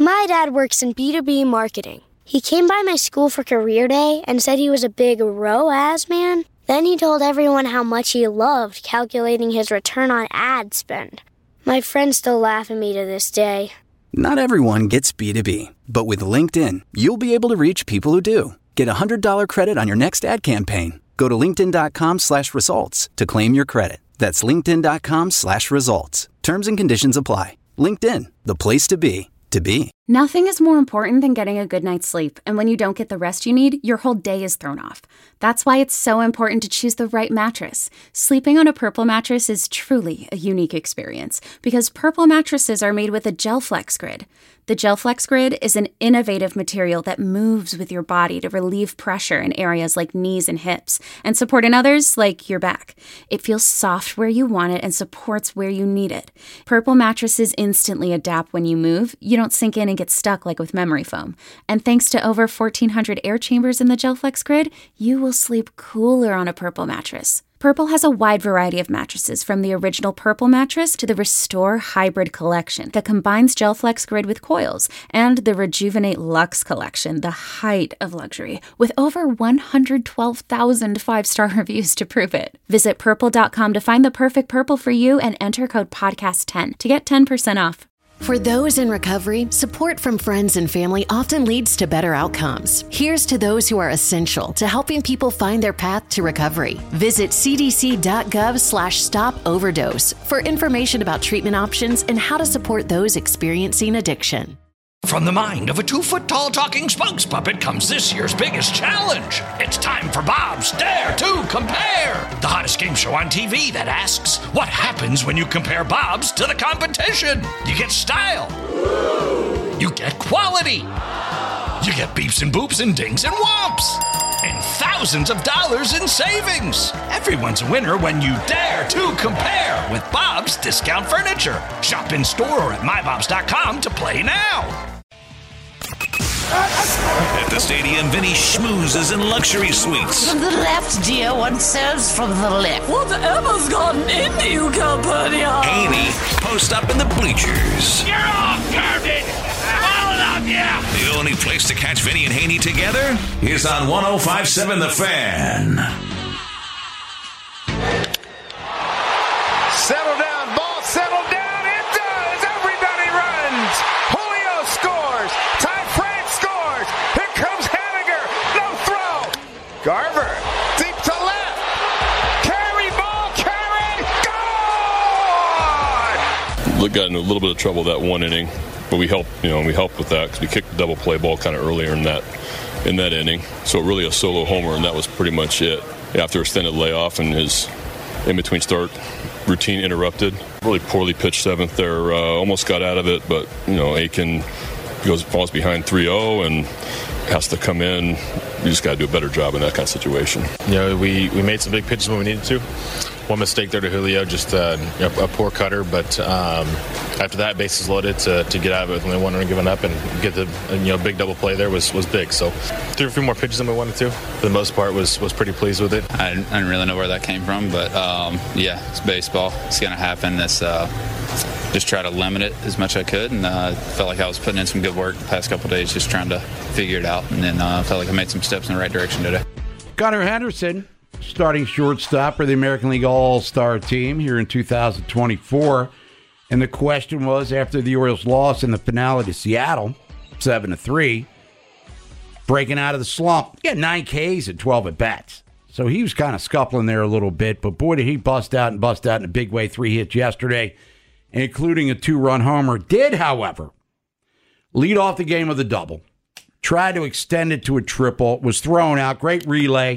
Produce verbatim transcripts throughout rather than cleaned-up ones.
My dad works in B two B marketing. He came by my school for career day and said he was a big R O A S man. Then he told everyone how much he loved calculating his return on ad spend. My friends still laugh at me to this day. Not everyone gets B two B, but with LinkedIn, you'll be able to reach people who do. Get a one hundred dollars credit on your next ad campaign. Go to linkedin.com slash results to claim your credit. That's linkedin.com slash results. Terms and conditions apply. LinkedIn, the place to be, to be. Nothing is more important than getting a good night's sleep, and when you don't get the rest you need, your whole day is thrown off. That's why it's so important to choose the right mattress. Sleeping on a Purple mattress is truly a unique experience, because Purple mattresses are made with a GelFlex Grid. The GelFlex Grid is an innovative material that moves with your body to relieve pressure in areas like knees and hips, and support in others like your back. It feels soft where you want it and supports where you need it. Purple mattresses instantly adapt when you move. You don't sink in and get stuck like with memory foam. And thanks to over fourteen hundred air chambers in the GelFlex Grid, you will sleep cooler on a Purple mattress. Purple has a wide variety of mattresses, from the original Purple mattress to the Restore Hybrid collection that combines GelFlex Grid with coils, and the Rejuvenate Luxe collection, the height of luxury, with over one hundred twelve thousand five-star reviews to prove it. Visit purple dot com to find the perfect Purple for you and enter code podcast ten to get ten percent off. For those in recovery, support from friends and family often leads to better outcomes. Here's to those who are essential to helping people find their path to recovery. Visit cdc.gov slash stop overdose for information about treatment options and how to support those experiencing addiction. From the mind of a two-foot-tall talking spokes puppet comes this year's biggest challenge. It's time for Bob's Dare to Compare, the hottest game show on T V that asks, what happens when you compare Bob's to the competition? You get style. You get quality. You get beeps and boops and dings and whomps. And thousands of dollars in savings. Everyone's a winner when you dare to compare with Bob's Discount Furniture. Shop in store or at my bobs dot com to play now. At the stadium, Vinny schmoozes in luxury suites. From the left, dear, one serves from the left. Whatever's gotten into you, Capernaum? Haney post up in the bleachers. You're all garbage! All of you! The only place to catch Vinny and Haney together is on one oh five point seven The Fan. Settle down, ball, settle down. It does. Everybody runs. Julio scores. Ty France scores. Here comes Henniger. No throw. Garver, deep to left. Carry ball, carry. Gone. Look, got in a little bit of trouble that one inning, but we helped. You know, we helped with that because we kicked the double play ball kind of earlier in that in that inning. So really a solo homer, and that was pretty much it. After a extended layoff and his in between start routine interrupted. Really poorly pitched seventh there. Uh, almost got out of it, but, you know, Aiken goes falls behind three oh and has to come in. You just got to do a better job in that kind of situation. You know, we, we made some big pitches when we needed to. One mistake there to Julio, just uh, a, a poor cutter. But um, after that, bases loaded to, to get out of it when they wanted to give it up and get the you know big double play there was, was big. So threw a few more pitches than we wanted to. For the most part, was was pretty pleased with it. I didn't, I didn't really know where that came from, but um, yeah, it's baseball. It's going to happen. It's uh, just try to limit it as much as I could, and uh, felt like I was putting in some good work the past couple of days, just trying to figure it out, and then uh, felt like I made some steps in the right direction today. Gunnar Henderson, starting shortstop for the American League All-Star team here in two thousand twenty-four. And the question was, after the Orioles lost in the finale to Seattle, seven to three, breaking out of the slump. He got nine Ks and twelve at-bats. So he was kind of scuffling there a little bit, but boy, did he bust out and bust out in a big way. Three hits yesterday, including a two-run homer. Did, however, lead off the game with a double. Tried to extend it to a triple. Was thrown out. Great relay.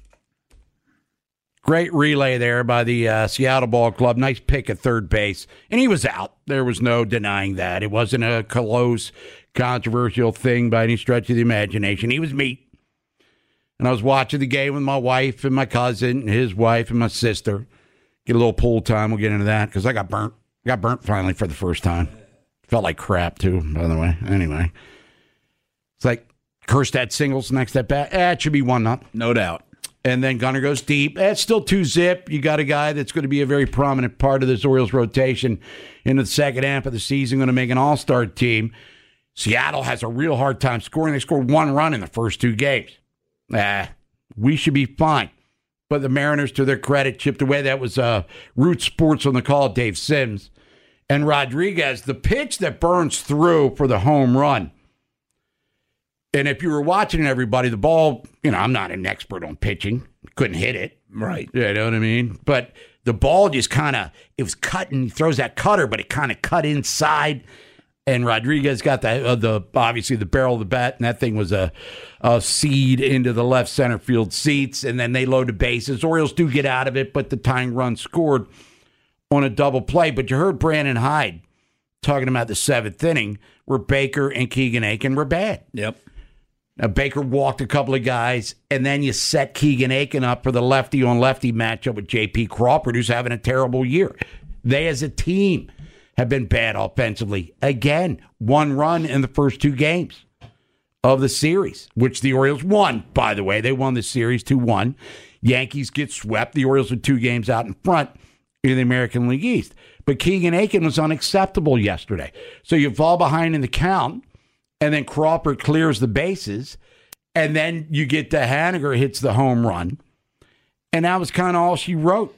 Great relay there by the uh, Seattle Ball Club. Nice pick at third base. And he was out. There was no denying that. It wasn't a close, controversial thing by any stretch of the imagination. He was meat. And I was watching the game with my wife and my cousin and his wife and my sister. Get a little pool time. We'll get into that because I got burnt. I got burnt finally for the first time. Felt like crap, too, by the way. Anyway. It's like Kerstad singles next at bat. Eh, it should be one up. No doubt. And then Gunnar goes deep. It's still two zip. You got a guy that's going to be a very prominent part of this Orioles rotation in the second half of the season, going to make an all-star team. Seattle has a real hard time scoring. They scored one run in the first two games. Ah, we should be fine. But the Mariners, to their credit, chipped away. That was uh, Root Sports on the call, Dave Sims. And Rodriguez, the pitch that Burns threw for the home run. And if you were watching everybody, the ball, you know, I'm not an expert on pitching. Couldn't hit it. Right. You know what I mean? But the ball just kind of, it was cutting. He throws that cutter, but it kind of cut inside. And Rodriguez got the, uh, the obviously the barrel of the bat, and that thing was a, a seed into the left center field seats. And then they load the bases. Orioles do get out of it, but the tying run scored on a double play. But you heard Brandon Hyde talking about the seventh inning where Baker and Keegan Aiken were bad. Yep. Now, Baker walked a couple of guys, and then you set Keegan Aiken up for the lefty-on-lefty matchup with J P Crawford, who's having a terrible year. They, as a team, have been bad offensively. Again, one run in the first two games of the series, which the Orioles won, by the way. They won the series two one. Yankees get swept. The Orioles are two games out in front in the American League East. But Keegan Aiken was unacceptable yesterday. So you fall behind in the count, and then Crawford clears the bases, and then you get to Haniger hits the home run, and that was kind of all she wrote.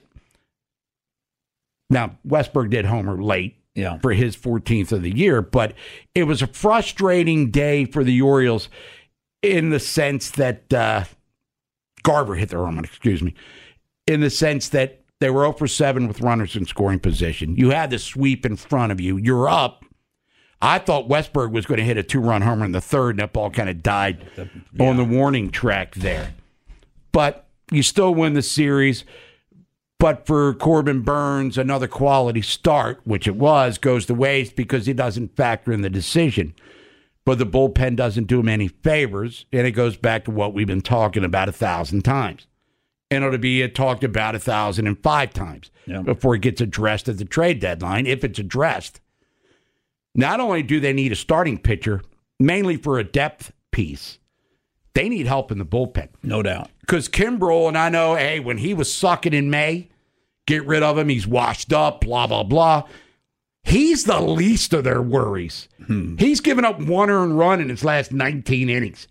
Now, Westberg did homer late yeah. for his fourteenth of the year, but it was a frustrating day for the Orioles in the sense that uh, Garver hit the home run, excuse me, in the sense that they were oh for seven with runners in scoring position. You had the sweep in front of you. You're up. I thought Westberg was going to hit a two-run homer in the third, and that ball kind of died yeah. on the warning track there. But you still win the series. But for Corbin Burns, another quality start, which it was, goes to waste because he doesn't factor in the decision. But the bullpen doesn't do him any favors, and it goes back to what we've been talking about a thousand times. And it'll be talked about a thousand and five times yeah. before it gets addressed at the trade deadline, if it's addressed. Not only do they need a starting pitcher, mainly for a depth piece, they need help in the bullpen. No doubt. Because Kimbrel, and I know, hey, when he was sucking in May, get rid of him, he's washed up, blah, blah, blah. He's the least of their worries. Hmm. He's given up one earned run in his last nineteen innings.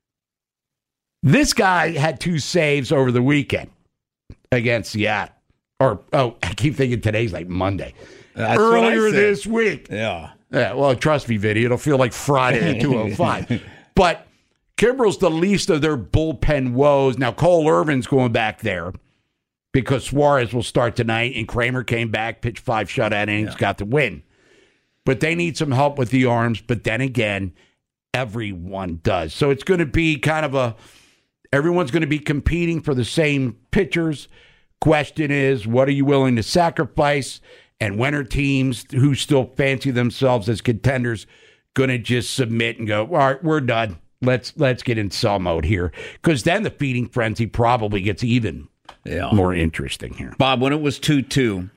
This guy had two saves over the weekend against Seattle. Or, oh, I keep thinking today's like Monday. That's Earlier this week. Yeah. Yeah, well, trust me, Vinny, it'll feel like Friday at two oh five. But Kimbrel's the least of their bullpen woes. Now, Cole Irvin's going back there because Suarez will start tonight, and Kramer came back, pitched five shutout innings, yeah. got the win. But they need some help with the arms. But then again, everyone does. So it's going to be kind of a, everyone's going to be competing for the same pitchers. Question is, what are you willing to sacrifice? And when are teams who still fancy themselves as contenders going to just submit and go, all right, we're done. Let's let's get in sell mode here. Because then the feeding frenzy probably gets even yeah. more interesting here. Bob, when it was two two,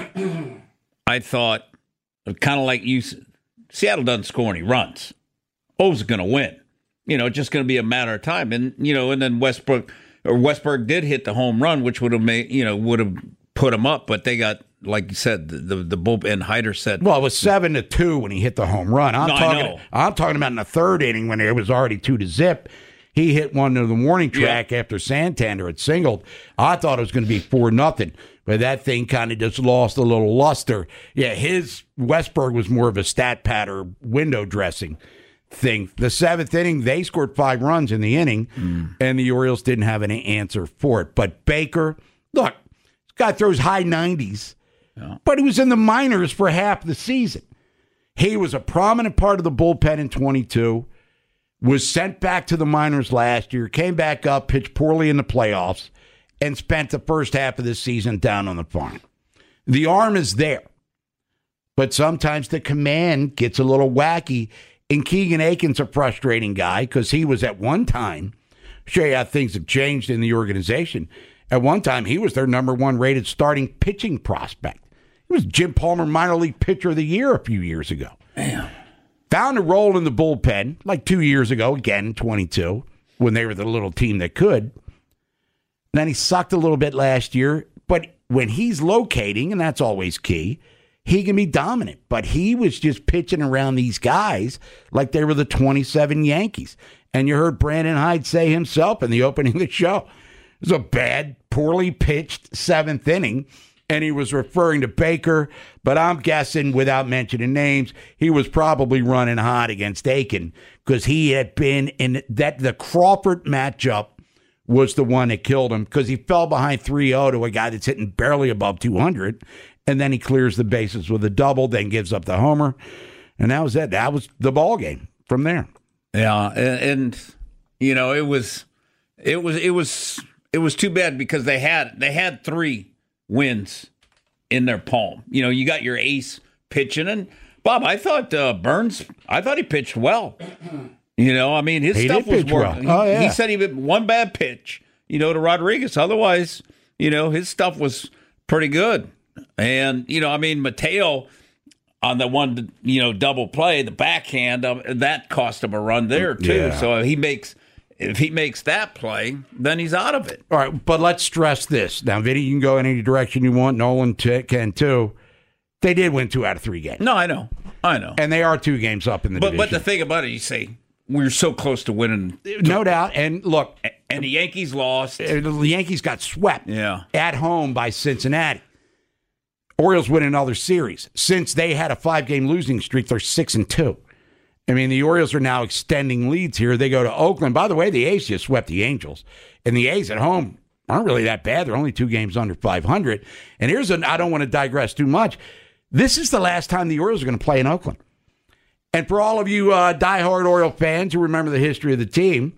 I thought, kind of like you, Seattle doesn't score any runs. O's going to win. You know, it's just going to be a matter of time. And, you know, and then Westbrook, or Westberg did hit the home run, which would have made, you know, would have put them up, but they got, like you said, the the, the bullpen. Hyder said, well, it was seven to two when he hit the home run. I'm no, talking. I know. I'm talking about in the third inning when it was already two to zip. He hit one to the warning track yeah. after Santander had singled. I thought it was going to be four nothing, but that thing kind of just lost a little luster. Yeah, his Westberg was more of a stat pad or window dressing thing. The seventh inning, they scored five runs in the inning, mm. and the Orioles didn't have any answer for it. But Baker, look, this guy throws high nineties. Yeah. But he was in the minors for half the season. He was a prominent part of the bullpen in twenty-two, was sent back to the minors last year, came back up, pitched poorly in the playoffs, and spent the first half of the season down on the farm. The arm is there, but sometimes the command gets a little wacky, and Keegan Aiken's a frustrating guy because he was at one time, show you how things have changed in the organization, at one time he was their number one rated starting pitching prospect. He was Jim Palmer minor league pitcher of the year a few years ago. Damn. Found a role in the bullpen like two years ago, again, twenty-two, when they were the little team that could. Then he sucked a little bit last year, but when he's locating, and that's always key, he can be dominant. But he was just pitching around these guys like they were the twenty-seven Yankees. And you heard Brandon Hyde say himself in the opening of the show, it was a bad, poorly pitched seventh inning. And he was referring to Baker, but I'm guessing, without mentioning names, he was probably running hot against Aiken because he had been in that. The Crawford matchup was the one that killed him because he fell behind three oh to a guy that's hitting barely above two hundred, and then he clears the bases with a double, then gives up the homer, and that was it. That was the ball game from there. Yeah, and, and you know it was, it was, it was, it was too bad because they had they had three wins in their palm. You know, you got your ace pitching, and Bob, I thought uh, Burns, I thought he pitched well. You know, I mean, his he stuff was working. Well. Oh, yeah. he, he said he had one bad pitch, you know, to Rodriguez. Otherwise, you know, his stuff was pretty good. And, you know, I mean, Mateo on the one, you know, double play, the backhand, um, that cost him a run there, too. Yeah. So he makes... If he makes that play, then he's out of it. All right, but let's stress this. Now, Vinny, you can go in any direction you want. Nolan t- can, too. They did win two out of three games. No, I know. I know. And they are two games up in the but, division. But the thing about it, you say, we're so close to winning. No doubt. And look. And the Yankees lost. The Yankees got swept yeah. at home by Cincinnati. Orioles win another series. Since they had a five-game losing streak, they're six and two. I mean, the Orioles are now extending leads here. They go to Oakland. By the way, the A's just swept the Angels. And the A's at home aren't really that bad. They're only two games under five hundred. And here's an, I don't want to digress too much. This is the last time the Orioles are going to play in Oakland. And for all of you uh, diehard Oriole fans who remember the history of the team,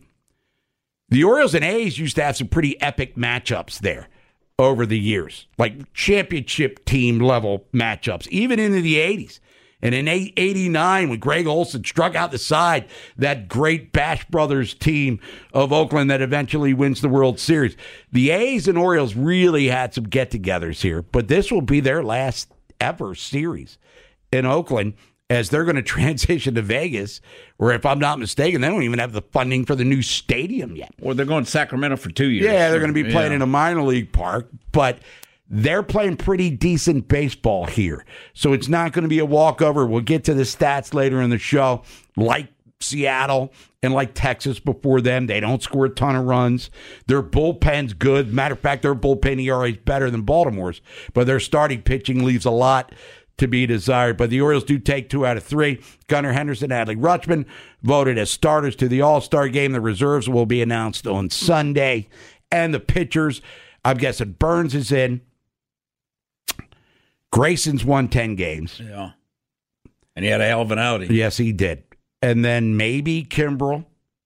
the Orioles and A's used to have some pretty epic matchups there over the years, like championship team level matchups, even into the eighties. And in eighty-nine, when Greg Olson struck out the side, that great Bash Brothers team of Oakland that eventually wins the World Series. The A's and Orioles really had some get-togethers here, but this will be their last ever series in Oakland as they're going to transition to Vegas, where, if I'm not mistaken, they don't even have the funding for the new stadium yet. Well, they're going to Sacramento for two years. Yeah, they're going to be playing yeah. in a minor league park, but they're playing pretty decent baseball here. So it's not going to be a walkover. We'll get to the stats later in the show. Like Seattle and like Texas before them, they don't score a ton of runs. Their bullpen's good. Matter of fact, their bullpen E R A is better than Baltimore's, but their starting pitching leaves a lot to be desired. But the Orioles do take two out of three. Gunnar Henderson, Adley Rutschman voted as starters to the All-Star game. The reserves will be announced on Sunday. And the pitchers, I'm guessing Burns is in. Grayson's won ten games. Yeah. And he had a hell of an outing. Yes, he did. And then maybe Kimbrel.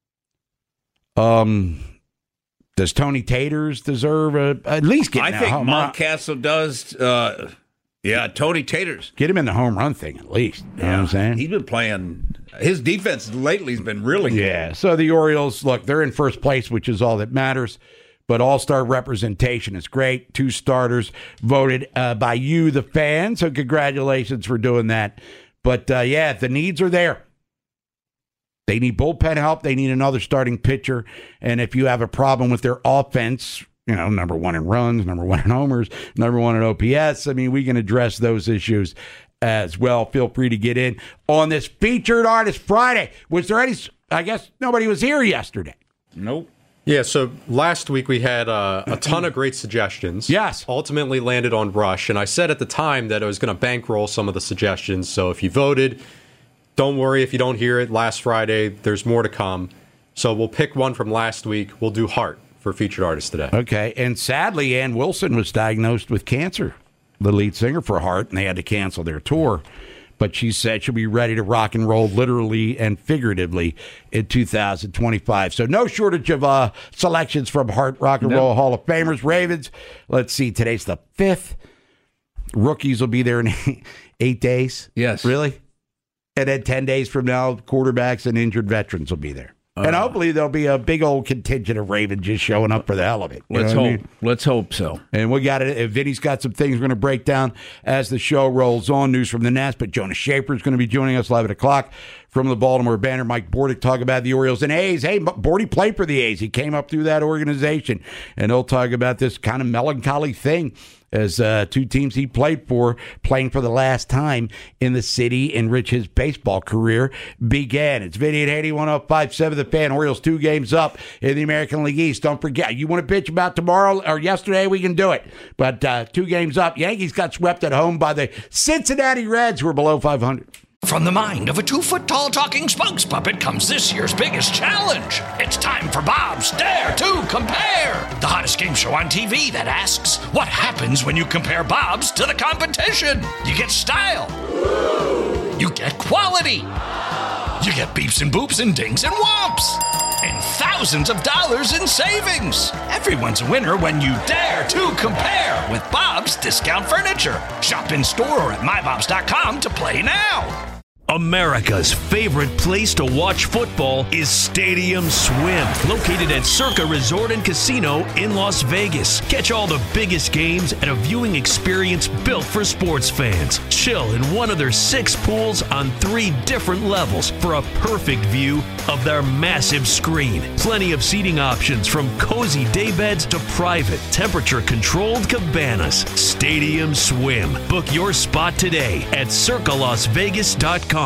Um, does Tony Taters deserve a, at least get I think Mountcastle does. Uh, yeah, Tony Taters. Get him in the home run thing at least. You yeah. know what I'm saying? He's been playing. His defense lately has been really good. Yeah. So the Orioles, look, they're in first place, which is all that matters. But all-star representation is great. Two starters voted uh, by you, the fans. So congratulations for doing that. But, uh, yeah, the needs are there. They need bullpen help. They need another starting pitcher. And if you have a problem with their offense, you know, number one in runs, number one in homers, number one in O P S, I mean, we can address those issues as well. Feel free to get in on this Featured Artist Friday. Was there any, I guess nobody was here yesterday. Nope. Yeah, so last week we had uh, a ton of great suggestions. Yes. Ultimately landed on Rush, and I said at the time that I was going to bankroll some of the suggestions. So if you voted, don't worry if you don't hear it last Friday. There's more to come. So we'll pick one from last week. We'll do Heart for Featured Artist today. Okay, and sadly, Ann Wilson was diagnosed with cancer, the lead singer for Heart, and they had to cancel their tour. But she said she'll be ready to rock and roll literally and figuratively in two thousand twenty-five. So no shortage of uh, selections from Heart Rock and Roll no. Hall of Famers. Ravens, let's see, today's the fifth. Rookies will be there in eight days. Yes. Really? And then ten days from now, quarterbacks and injured veterans will be there. Uh, and hopefully there'll be a big old contingent of Ravens just showing up for the hell of it. Let's hope. I mean? Let's hope so. And we got it. Vinny's got some things we're going to break down as the show rolls on. News from the Nest, but Jonas Schaefer is going to be joining us eleven o'clock from the Baltimore Banner. Mike Bordick talk about the Orioles and A's. Hey, Bordy played for the A's. He came up through that organization, and he'll talk about this kind of melancholy thing as uh, two teams he played for, playing for the last time in the city in which his baseball career began. It's Vinny and Haney, one oh five point seven The Fan. Orioles two games up in the American League East. Don't forget, you want to bitch about tomorrow or yesterday, we can do it. But uh, two games up. Yankees got swept at home by the Cincinnati Reds, who are below five hundred. From the mind of a two-foot-tall talking spokes puppet comes this year's biggest challenge. It's time for Bob's Dare to Compare, the hottest game show on T V that asks, what happens when you compare Bob's to the competition? You get style. You get quality. You get beeps and boops and dings and whomps. And thousands of dollars in savings. Everyone's a winner when you dare to compare with Bob's Discount Furniture. Shop in store or at my bobs dot com to play now. America's favorite place to watch football is Stadium Swim, located at Circa Resort and Casino in Las Vegas. Catch all the biggest games at a viewing experience built for sports fans. Chill in one of their six pools on three different levels for a perfect view of their massive screen. Plenty of seating options from cozy daybeds to private, temperature-controlled cabanas. Stadium Swim. Book your spot today at circa las vegas dot com.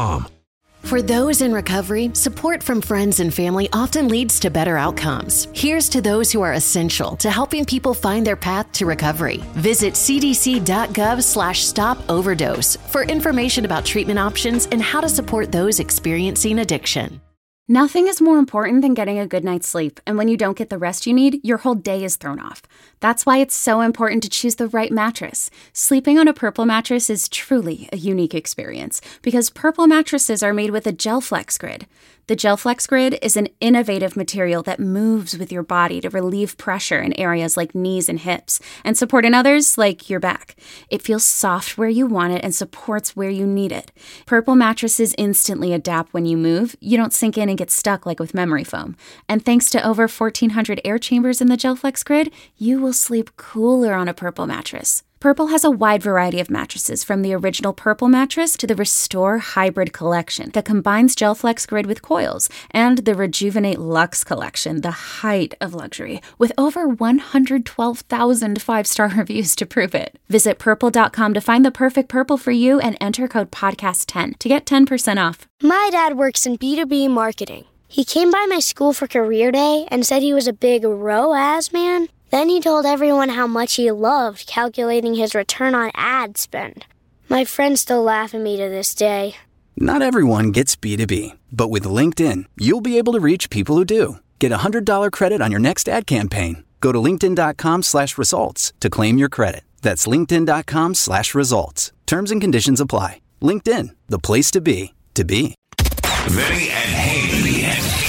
For those in recovery, support from friends and family often leads to better outcomes. Here's to those who are essential to helping people find their path to recovery. Visit cdc.gov slash stop overdose for information about treatment options and how to support those experiencing addiction. Nothing is more important than getting a good night's sleep, and when you don't get the rest you need, your whole day is thrown off. That's why it's so important to choose the right mattress. Sleeping on a Purple mattress is truly a unique experience because Purple mattresses are made with a GelFlex Grid. The GelFlex Grid is an innovative material that moves with your body to relieve pressure in areas like knees and hips and support in others like your back. It feels soft where you want it and supports where you need it. Purple mattresses instantly adapt when you move. You don't sink in and get stuck like with memory foam. And thanks to over fourteen hundred air chambers in the GelFlex Grid, you will sleep cooler on a Purple mattress. Purple has a wide variety of mattresses, from the original Purple mattress to the Restore Hybrid collection that combines GelFlex Grid with coils, and the Rejuvenate Luxe collection, the height of luxury, with over one hundred twelve thousand five-star reviews to prove it. Visit purple dot com to find the perfect Purple for you and enter code podcast ten to get ten percent off. My dad works in B two B marketing. He came by my school for career day and said he was a big R O A S man. Then he told everyone how much he loved calculating his return on ad spend. My friends still laugh at me to this day. Not everyone gets B two B, but with LinkedIn, you'll be able to reach people who do. Get a one hundred dollars credit on your next ad campaign. Go to linkedin.com slash results to claim your credit. That's linkedin.com slash results. Terms and conditions apply. LinkedIn, the place to be, to be. Vinny and Haney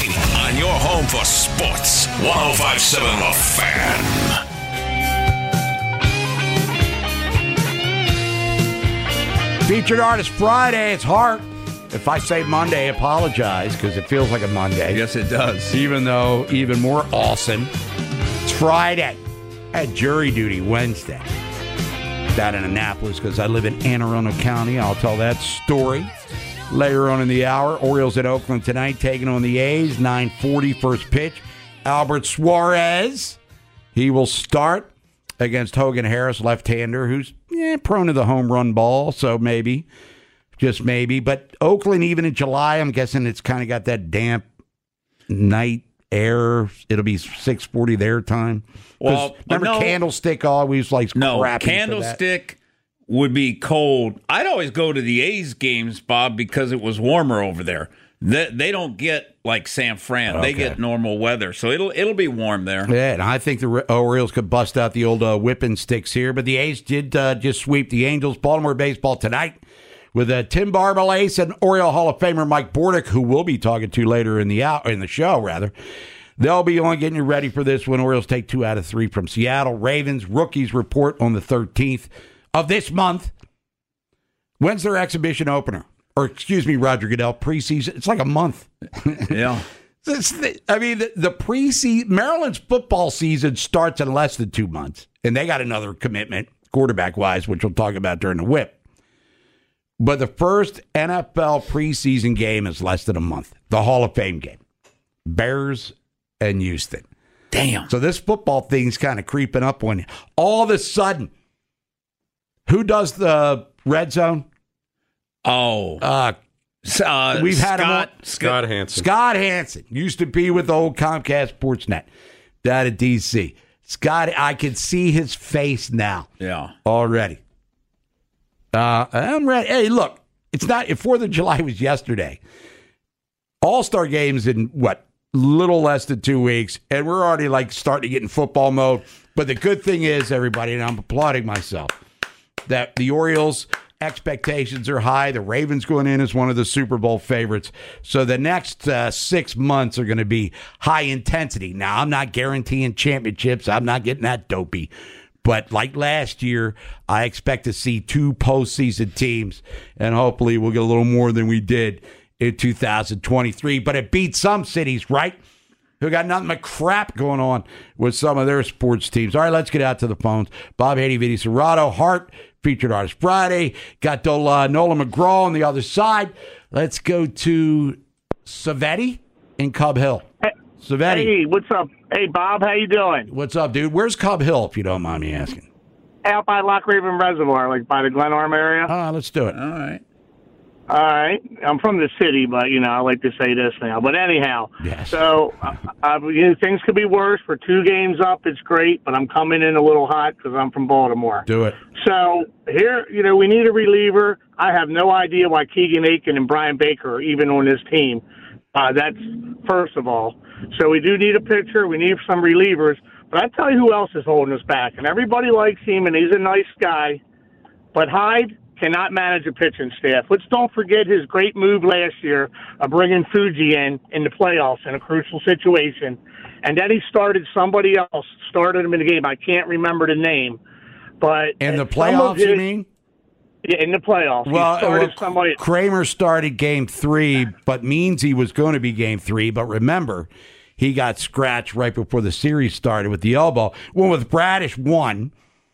on your home for sports. one oh five point seven The Fan. Featured Artist Friday. It's Hart. If I say Monday, apologize because it feels like a Monday. Yes, it does. Even though, even more awesome, it's Friday. I had jury duty Wednesday down in Annapolis because I live in Anne Arundel County. I'll tell that story later on in the hour. Orioles at Oakland tonight, taking on the A's. nine forty first pitch. Albert Suarez, he will start against Hogan Harris, left-hander, who's eh, prone to the home run ball, so maybe, just maybe. But Oakland, even in July, I'm guessing it's kind of got that damp night air. It'll be six forty their time. Well, remember no, Candlestick always like no, crapping Candlestick would be cold. I'd always go to the A's games, Bob, because it was warmer over there. They, they don't get like San Fran. Okay. They get normal weather, so it'll it'll be warm there. Yeah, and I think the Orioles could bust out the old uh, whipping sticks here. But the A's did uh, just sweep the Angels. Baltimore baseball tonight with uh, Tim Barbalace and Oriole Hall of Famer Mike Bordick, who we'll be talking to later in the out in the show. Rather, they'll be on getting you ready for this when Orioles take two out of three from Seattle. Ravens rookies report on the thirteenth of this month. When's their exhibition opener? Or, excuse me, Roger Goodell, preseason. It's like a month. Yeah. I mean, the, the preseason, Maryland's football season starts in less than two months. And they got another commitment, quarterback-wise, which we'll talk about during the whip. But the first N F L preseason game is less than a month. The Hall of Fame game. Bears and Houston. Damn. So this football thing's kind of creeping up on you. All of a sudden, Who does the red zone? Oh, uh, uh, we've had Scott, him on. Scott Hansen. Scott Hansen used to be with the old Comcast Sportsnet down at D C. Scott, I can see his face now. Yeah, already. Uh, I'm ready. Hey, look, it's not. Fourth of July was yesterday. All-Star games in what? Little less than two weeks, and we're already like starting to get in football mode. But the good thing is, everybody, and I'm applauding myself, that the Orioles' expectations are high. The Ravens going in as one of the Super Bowl favorites. So the next uh, six months are going to be high intensity. Now, I'm not guaranteeing championships. I'm not getting that dopey. But like last year, I expect to see two postseason teams, and hopefully we'll get a little more than we did in two thousand twenty-three. But it beat some cities, right? Who got nothing but crap going on with some of their sports teams. All right, let's get out to the phones. Bob Haney, Vinny Serrato, Hart, Featured Artist Friday. Got uh, Nolan McGraw on the other side. Let's go to Savetti in Cub Hill. Hey, Savetti. Hey, what's up? Hey, Bob, how you doing? What's up, dude? Where's Cub Hill, if you don't mind me asking? Out by Lock Raven Reservoir, like by the Glenarm area. Ah, let's do it. All right. All right. I'm from the city, but, you know, I like to say this now. But anyhow, yes. so uh, uh, you know, things could be worse. For two games up, it's great, but I'm coming in a little hot because I'm from Baltimore. Do it. So here, you know, we need a reliever. I have no idea why Keegan Aiken and Brian Baker are even on this team. Uh, that's first of all. So we do need a pitcher. We need some relievers. But I tell you who else is holding us back. And everybody likes him, and he's a nice guy. But Hyde cannot manage a pitching staff. Let's don't forget his great move last year of bringing Fuji in in the playoffs in a crucial situation. And then he started somebody else, started him in the game. I can't remember the name. But in the playoffs, his, you mean? Yeah, in the playoffs. Well, he started well somebody. Kramer started game three, but means he was going to be game three. But remember, he got scratched right before the series started with the elbow. One with Bradish, one,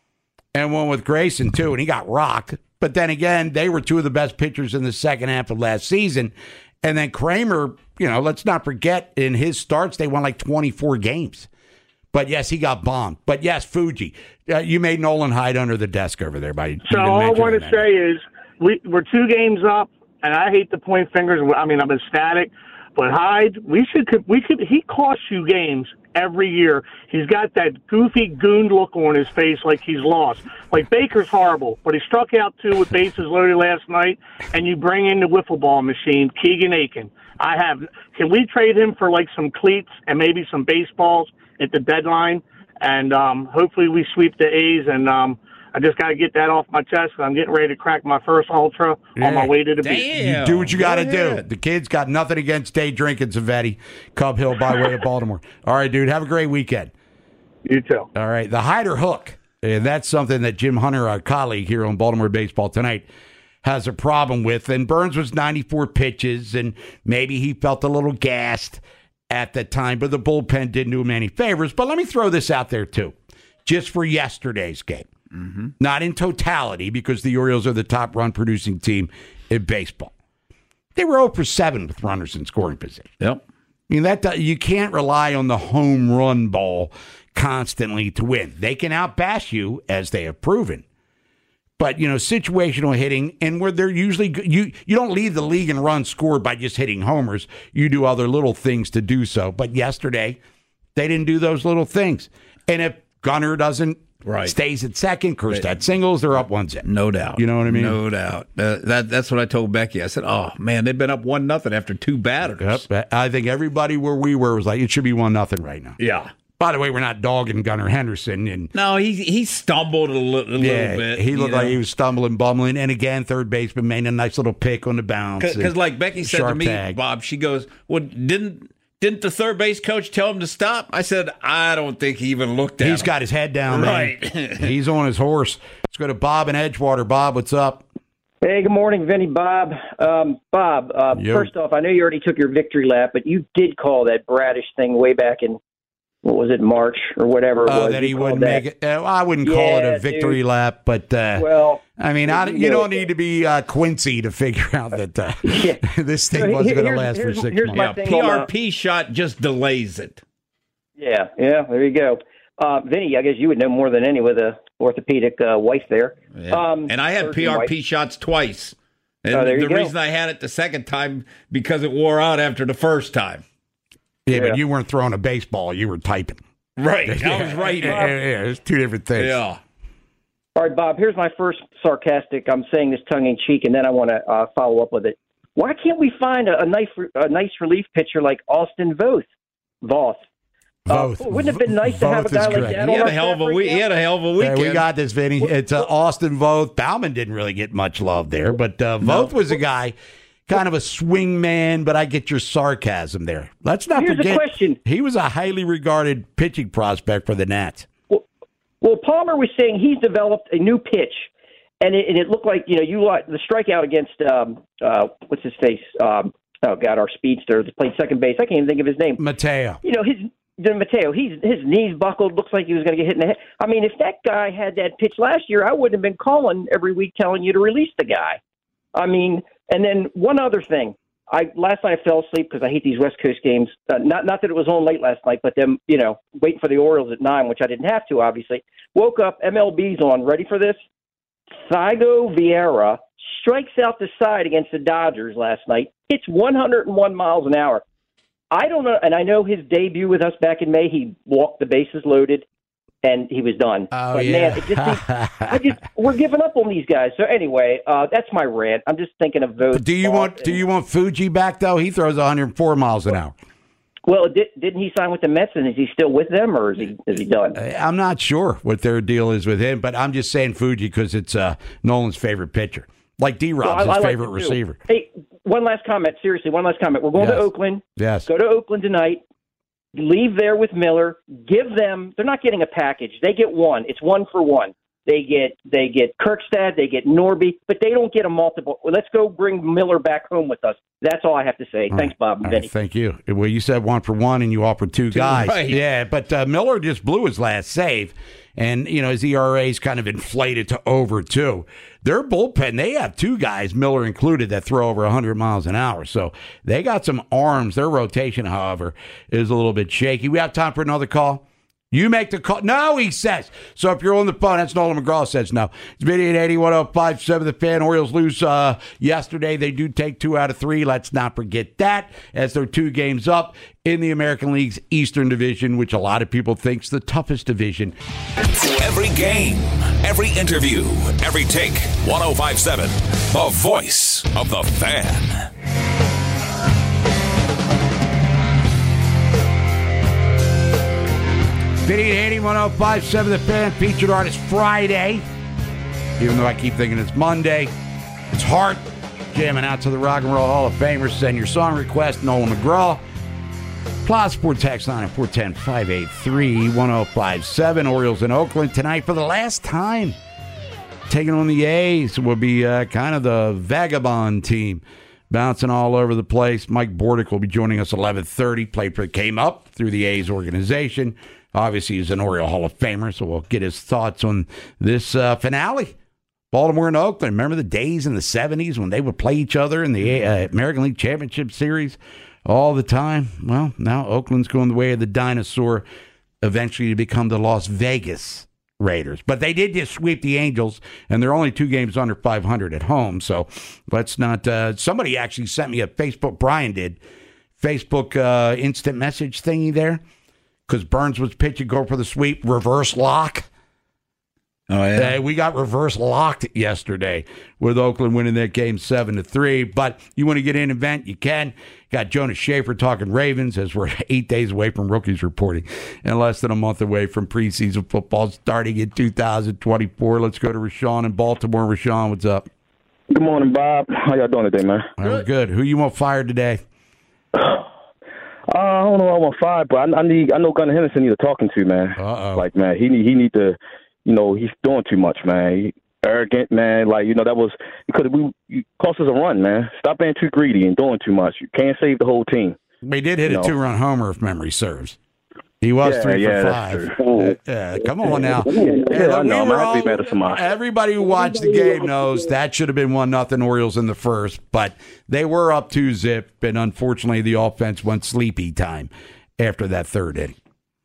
and one with Grayson, two, and he got rocked. But then again, they were two of the best pitchers in the second half of last season. And then Kramer, you know, let's not forget, in his starts, they won like twenty-four games. But yes, he got bombed. But yes, Fuji, uh, you made Nolan Hyde under the desk over there. By so all I want to say is we, we're two games up, and I hate to point fingers. I mean, I'm ecstatic. But Hyde, we should we could he costs you games every year. He's got that goofy goon look on his face, like he's lost. Like Baker's horrible, but he struck out two with bases loaded last night. And you bring in the wiffle ball machine, Keegan Aiken. I have. Can we trade him for like some cleats and maybe some baseballs at the deadline? And um, hopefully we sweep the A's. And um, I just got to get that off my chest. I'm getting ready to crack my first Ultra yeah. on my way to the Damn. beach. You do what you got to do. The kid's got nothing against day drinking, Zavetti. Cub Hill by way of Baltimore. All right, dude. Have a great weekend. You too. All right. The Hyder hook. And that's something that Jim Hunter, our colleague here on Baltimore Baseball Tonight, has a problem with. And Burns was ninety-four pitches, and maybe he felt a little gassed at the time, but the bullpen didn't do him any favors. But let me throw this out there, too, just for yesterday's game. Mm-hmm. Not in totality, because the Orioles are the top run-producing team in baseball. They were oh for seven with runners in scoring position. Yep. I mean, that you can't rely on the home run ball constantly to win. They can outbash you, as they have proven. But, you know, situational hitting, and where they're usually – you you don't lead the league in runs scored by just hitting homers. You do other little things to do so. But yesterday, they didn't do those little things. And if Gunnar doesn't right. stays at second, Kerstedt singles, they're up one zip. No doubt. You know what I mean? No doubt. Uh, that That's what I told Becky. I said, oh, man, they've been up one nothing after two batters. Yep. I think everybody where we were was like, it should be one nothing right now. Yeah. By the way, we're not dogging Gunnar Henderson. And no, he he stumbled a, li- a yeah, little bit. He looked know? like he was stumbling, bumbling. And again, third baseman made a nice little pick on the bounce. Because like Becky said to me, tag. Bob, she goes, well, didn't didn't the third base coach tell him to stop? I said, I don't think he even looked at He's him. got his head down, right. man. He's on his horse. Let's go to Bob in Edgewater. Bob, what's up? Hey, good morning, Vinny. Bob. Um, Bob, uh, first off, I know you already took your victory lap, but you did call that Bradish thing way back in, what was it, March or whatever it uh, was. That he you wouldn't that. make it. Uh, I wouldn't call yeah, it a victory dude. lap, but uh, well, I mean, I, you, you know, don't need to be uh, Quincy to figure out that uh, yeah. this thing So wasn't going to here's- last for here's- six here's months. my Yeah, thing P on R my- P shot just delays it. Yeah, yeah, there you go. Uh, Vinny, I guess you would know more than any with a orthopedic uh, wife there. Yeah. Um, and I had P R P wife. shots twice. And oh, there you the go. reason I had it the second time because it wore out after the first time. Yeah, yeah. But you weren't throwing a baseball; you were typing. Right, yeah. I was writing. Yeah, yeah, yeah, it's two different things. Yeah. All right, Bob. Here's my first sarcastic. I'm saying this tongue in cheek, and then I want to uh, follow up with it. Why can't we find a, a nice, a nice relief pitcher like Austin Voth? Voth. Voth. Uh, wouldn't it have been nice to have a guy like that? He had on a hell of a week. He had a hell of a weekend. Yeah, we got this, Vinny. It's uh, Austin Voth. Bauman didn't really get much love there, but uh, Voth no. was a guy, kind of a swing man. But I get your sarcasm there. Let's not Here's forget, a question. He was a highly regarded pitching prospect for the Nats. Well, well Palmer was saying he's developed a new pitch, and it, and it looked like you know you like the strikeout against um, uh, what's his face. Um, oh God, our speedster that played second base. I can't even think of his name. Mateo. You know his. Mateo, he's his knees buckled. Looks like he was going to get hit in the head. I mean, if that guy had that pitch last year, I wouldn't have been calling every week telling you to release the guy. I mean, and then one other thing. I last night I fell asleep because I hate these West Coast games. Uh, not not that it was on late last night, but them you know waiting for the Orioles at nine, which I didn't have to. Obviously, woke up. M L B's on. Ready for this? Thiago Vieira strikes out the side against the Dodgers last night. It's one hundred one miles an hour. I don't know, and I know his debut with us back in May, he walked the bases loaded, and he was done. Oh, but, yeah. man, it just, I just, we're giving up on these guys. So, anyway, uh, that's my rant. I'm just thinking of those. Do you want Do you want Fuji back, though? He throws one hundred four miles an hour. Well, did, didn't he sign with the Mets, and is he still with them, or is he is he done? I'm not sure what their deal is with him, but I'm just saying Fuji because it's uh, Nolan's favorite pitcher. Like D-Rob's well, his I favorite like receiver. Hey, one last comment. Seriously, one last comment. We're going yes. to Oakland. Yes. Go to Oakland tonight. Leave there with Miller. Give them. They're not getting a package. They get one. It's one for one. They get they get Kirkstad. They get Norby, but they don't get a multiple. Well, let's go bring Miller back home with us. That's all I have to say. All Thanks, Bob and right, Vinny. thank you. Well, you said one for one, and you offered two, two guys. Right. Yeah, but uh, Miller just blew his last save. And, you know, his E R A's kind of inflated to over two. Their bullpen, they have two guys, Miller included, that throw over one hundred miles an hour. So they got some arms. Their rotation, however, is a little bit shaky. We have time for another call. You make the call. No, he says. So if you're on the phone, that's Nolan McGraw says no. It's Vinny at eighty-one oh five seven The Fan. Orioles lose uh, yesterday. They do take two out of three. Let's not forget that, as they're two games up in the American League's Eastern Division, which a lot of people think is the toughest division. Every game, every interview, every take. one oh five seven, the voice of the Fan. Vinny at eighty-one oh five seven The Fan, featured artist Friday. Even though I keep thinking it's Monday, it's Hart jamming out to the Rock and Roll Hall of Famers. Send your song request, Nolan McGraw. Plus, Sport text line at four one zero, five eight three, one oh five seven. Orioles in Oakland tonight for the last time. Taking on the A's will be uh, kind of the vagabond team. Bouncing all over the place. Mike Bordick will be joining us at eleven thirty. Played for, came up through the A's organization. Obviously, he's an Oriole Hall of Famer, so we'll get his thoughts on this uh, finale. Baltimore and Oakland. Remember the days in the seventies when they would play each other in the uh, American League Championship Series all the time? Well, now Oakland's going the way of the dinosaur, eventually to become the Las Vegas Raiders. But they did just sweep the Angels, and they're only two games under five hundred at home. So let's not. Uh, somebody actually sent me a Facebook. Brian did Facebook uh, instant message thingy there because Burns was pitching, go for the sweep, reverse lock. Oh yeah, uh, we got reverse locked yesterday with Oakland winning that game seven to three. But you want to get in event, you can. Got Jonas Schaefer talking Ravens as we're eight days away from rookies reporting and less than a month away from preseason football starting in two thousand twenty-four. Let's go to Rashawn in Baltimore. Rashawn, what's up? Good morning, Bob. How y'all doing today, man? Good. good. Who you want fired today? Uh, I don't know. I want fired, but I, I need. I know Gunnar Henderson need talking to, man. Uh-oh. Like, man, he need. He need to. You know, he's doing too much, man. He, arrogant, man. Like, you know, that was because we you cost us a run, man. Stop being too greedy and doing too much. You can't save the whole team. They did hit you a know? two-run homer, if memory serves. He was yeah, three yeah, for five. Yeah, come on now. Yeah, Hey, look, I know. we I'm happy all, better tomorrow. Everybody who watched the game knows that should have been one nothing Orioles in the first, but they were up two zip, and unfortunately the offense went sleepy time after that third inning.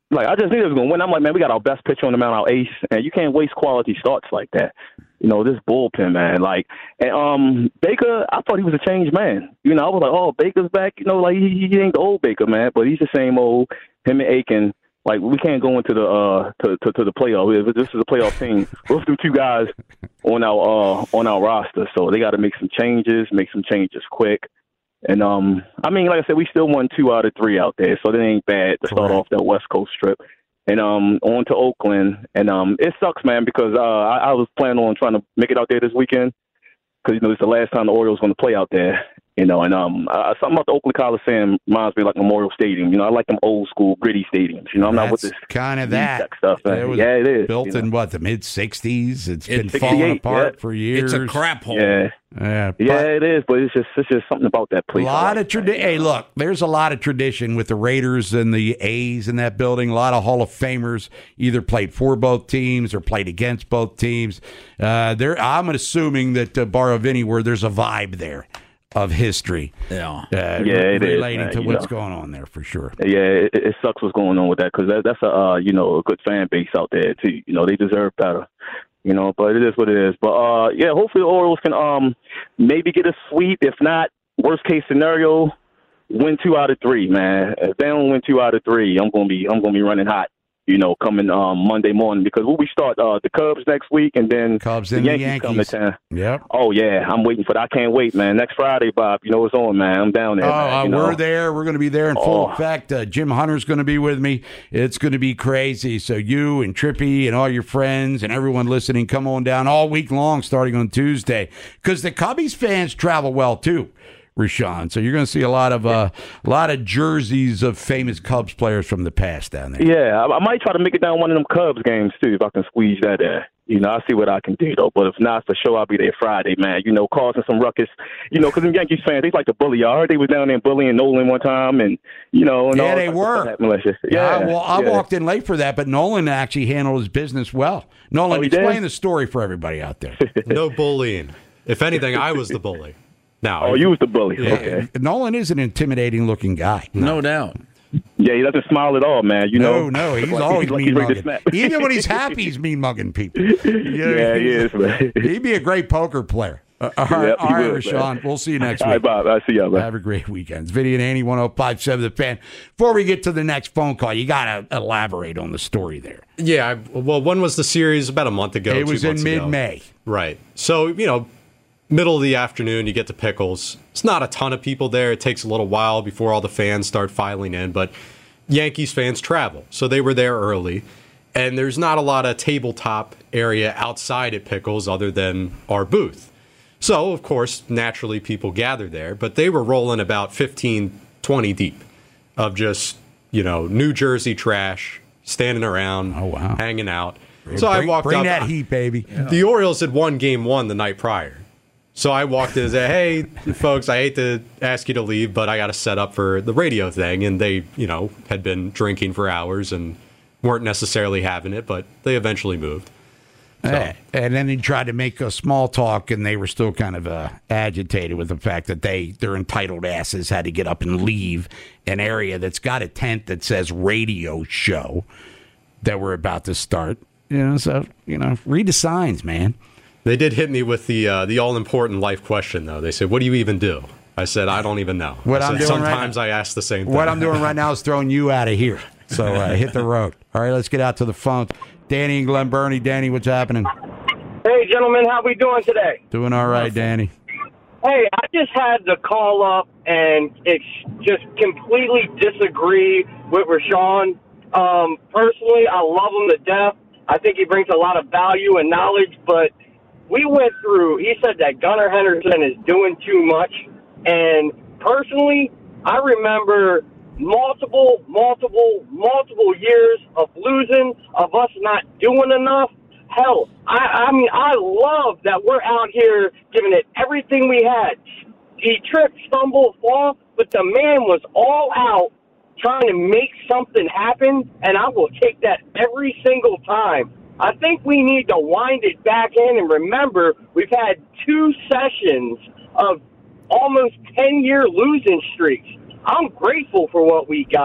Like, I just knew they was going to win. I'm like, man, we got our best pitcher on the mound, our ace, and you can't waste quality starts like that. You know, this bullpen, man. Like, and um, Baker, I thought he was a changed man. You know, I was like, oh, Baker's back. You know, like, he, he ain't the old Baker, man, but he's the same old, him and Aiken. Like, we can't go into the uh to to, to the playoff. This is a playoff team. We'll do two guys on our uh on our roster, so they got to make some changes, make some changes quick. And um, I mean, like I said, we still won two out of three out there, so that ain't bad to start off that West Coast trip. And um, on to Oakland, and um, it sucks, man, because uh, I, I was planning on trying to make it out there this weekend, because you know it's the last time the Orioles going to play out there. You know, and um, uh, something about the Oakland Coliseum reminds me of like Memorial Stadium. You know, I like them old school gritty stadiums. You know, I'm That's not with this kind of that stuff. It was yeah, it is. Built you know? in what, the mid sixties. It's It's been falling apart yeah. for years. It's a crap hole. Yeah. Yeah, yeah, it is, but it's just it's just something about that A place. lot of tradition. Hey, look, there's a lot of tradition with the Raiders and the A's in that building. A lot of Hall of Famers either played for both teams or played against both teams. Uh, there, I'm assuming that uh, bar of anywhere, there's a vibe there of history. Yeah, uh, yeah, it relating is, to you what's know. going on there for sure. Yeah, it, it sucks what's going on with that, because that, that's a uh, you know a good fan base out there too. You know, they deserve better. You know, but it is what it is. But uh, yeah, hopefully the Orioles can um maybe get a sweep. If not, worst case scenario, win two out of three, man. If they don't win two out of three, I'm gonna be I'm gonna be running hot. You know, coming um Monday morning, because when we start uh, the Cubs next week, and then Cubs the and Yankees, the Yankees come to town. Yep. Oh yeah, I'm waiting for that. I can't wait, man. Next Friday, Bob. You know what's on, man. I'm down there. Oh, man, uh, you know? we're there. We're going to be there in full Oh. effect. Uh, Jim Hunter's going to be with me. It's going to be crazy. So you and Trippy and all your friends and everyone listening, come on down all week long, starting on Tuesday, because the Cubbies fans travel well too, Rashawn. So you're going to see a lot of uh, a lot of jerseys of famous Cubs players from the past down there. Yeah, I, I might try to make it down one of them Cubs games too, if I can squeeze that in. You know, I'll see what I can do, though. But if not, for sure, I'll be there Friday, man. You know, causing some ruckus. You know, because them Yankees fans, they like to bully. I heard they was down there bullying Nolan one time, and, you know. And Yeah, all they types of were. stuff malicious. Yeah, Yeah, well, I yeah. walked in late for that, but Nolan actually handled his business well. Nolan, Oh, he did? explain the story for everybody out there. No bullying. If anything, I was the bully. Now, Oh, you was the bully. Yeah. Okay. Nolan is an intimidating-looking guy. No doubt. Yeah, he doesn't smile at all, man. You no, know. no, he's Like, always like he's ready to mean-mugging. snap. Even when he's happy, he's mean-mugging people. You know, Yeah, he is, man. He'd be a great poker player. Uh, all right, Yep, he all right, will, Rashawn. man. We'll see you next All week. right, Bob. I'll see y'all, man. Have a great weekend. It's Vinny and Annie, one oh five point seven The Fan. Before we get to the next phone call, you got to elaborate on the story there. Yeah, I, well, when was the series? About a month ago. It two was in months ago. mid-May. Right. So, you know, middle of the afternoon, you get to Pickles. It's not a ton of people there. It takes a little while before all the fans start filing in, but Yankees fans travel. So they were there early. And there's not a lot of tabletop area outside at Pickles other than our booth. So, of course, naturally people gather there, but they were rolling about fifteen, twenty deep of just, you know, New Jersey trash, standing around, oh, wow. hanging out. Bring, So I walked bring up. that heat, baby. The Orioles had won game one the night prior. So I walked in and said, hey, folks, I hate to ask you to leave, but I got to set up for the radio thing. And they, you know, had been drinking for hours and weren't necessarily having it, but they eventually moved. So. Eh, And then he tried to make a small talk, and they were still kind of uh, agitated with the fact that they, their entitled asses had to get up and leave an area that's got a tent that says radio show that we're about to start. You know, so, you know, read the signs, man. They did hit me with the uh, the all-important life question, though. They said, what do you even do? I said, I don't even know. What I I'm said, doing right Sometimes now- I ask the same thing. What I'm doing right now is throwing you out of here. So uh, hit the road. All right, let's get out to the phone. Danny and Glen Burnie. Danny, what's happening? Hey, gentlemen, how we doing today? Doing all right, Danny. Hey, I just had to call up and ex- just completely disagree with Rashawn. Um, personally, I love him to death. I think he brings a lot of value and knowledge, but we went through, he said that Gunnar Henderson is doing too much, and personally, I remember multiple, multiple, multiple years of losing, of us not doing enough. Hell, I, I mean, I love that we're out here giving it everything we had. He tripped, stumbled, fall, but the man was all out trying to make something happen, and I will take that every single time. I think we need to wind it back in and remember we've had two sessions of almost ten-year losing streaks. I'm grateful for what we got.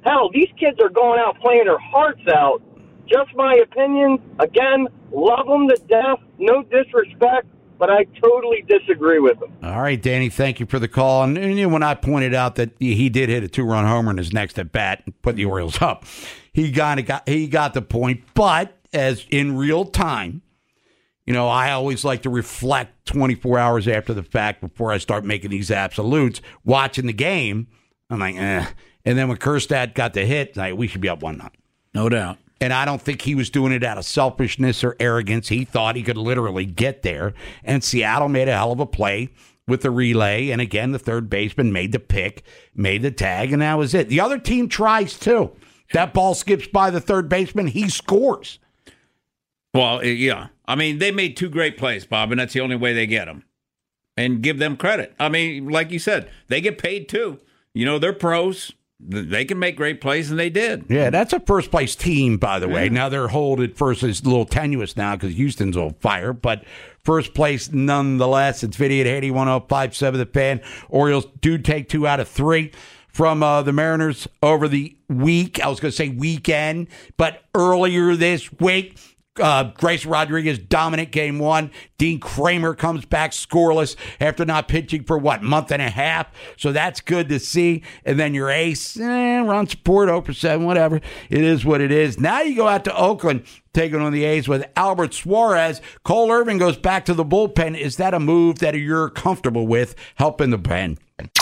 Hell, these kids are going out playing their hearts out. Just my opinion. Again, love them to death. No disrespect, but I totally disagree with them. All right, Danny, thank you for the call. And, and when I pointed out that he did hit a two-run homer in his next at-bat and put the Orioles up, he kind of got he got the point. But as in real time, you know, I always like to reflect twenty-four hours after the fact before I start making these absolutes. Watching the game, I'm like, eh. And then when Kjerstad got the hit, like, we should be up one nothing. No doubt. And I don't think he was doing it out of selfishness or arrogance. He thought he could literally get there. And Seattle made a hell of a play with the relay. And again, the third baseman made the pick, made the tag, and that was it. The other team tries too. That ball skips by the third baseman, he scores. Well, yeah. I mean, they made two great plays, Bob, and that's the only way they get them. And give them credit. I mean, like you said, they get paid too. You know, they're pros. They can make great plays, and they did. Yeah, that's a first-place team, by the way. Yeah. Now they're hold at first. It's a little tenuous now because Houston's on fire, but first place nonetheless. It's Vinny and Haney, one oh five point seven The Fan. Orioles do take two out of three from uh, the Mariners over the week. I was going to say weekend, but earlier this week. Uh, Grayson Rodriguez dominant game one. Dean Kramer comes back scoreless after not pitching for, what, month and a half. So that's good to see. And then your ace, eh, run support, oh for seven, whatever. It is what it is. Now you go out to Oakland, taking on the A's with Albert Suarez. Cole Irvin goes back to the bullpen. Is that a move that you're comfortable with helping the pen?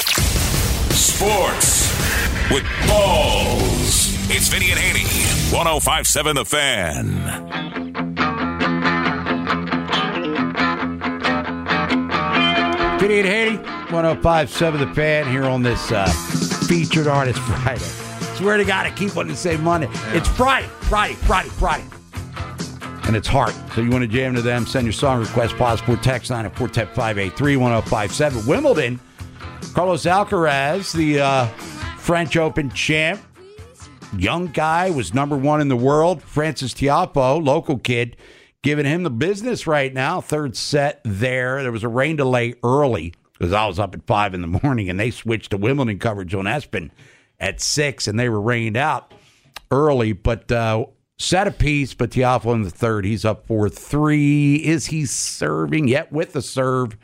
Sports with balls. It's Vinny and Haney, one oh five point seven The Fan. Vinny and Haney, one oh five point seven The Fan here on this uh, Featured Artist Friday. Swear to God, I keep wanting to say Monday. Yeah. It's Friday, Friday, Friday, Friday. And it's hard. So you want to jam to them, send your song request, possible text line at four one zero, five eight three, one oh five seven. Wimbledon, Carlos Alcaraz, the uh, French Open champ. Young guy, was number one in the world. Francis Tiafoe, local kid, giving him the business right now. Third set there. There was a rain delay early because I was up at five in the morning, and they switched to Wimbledon coverage on ESPN at six, and they were rained out early. But uh, set a piece, but Tiafoe in the third. He's up four three. Is he serving? Yet with the serve.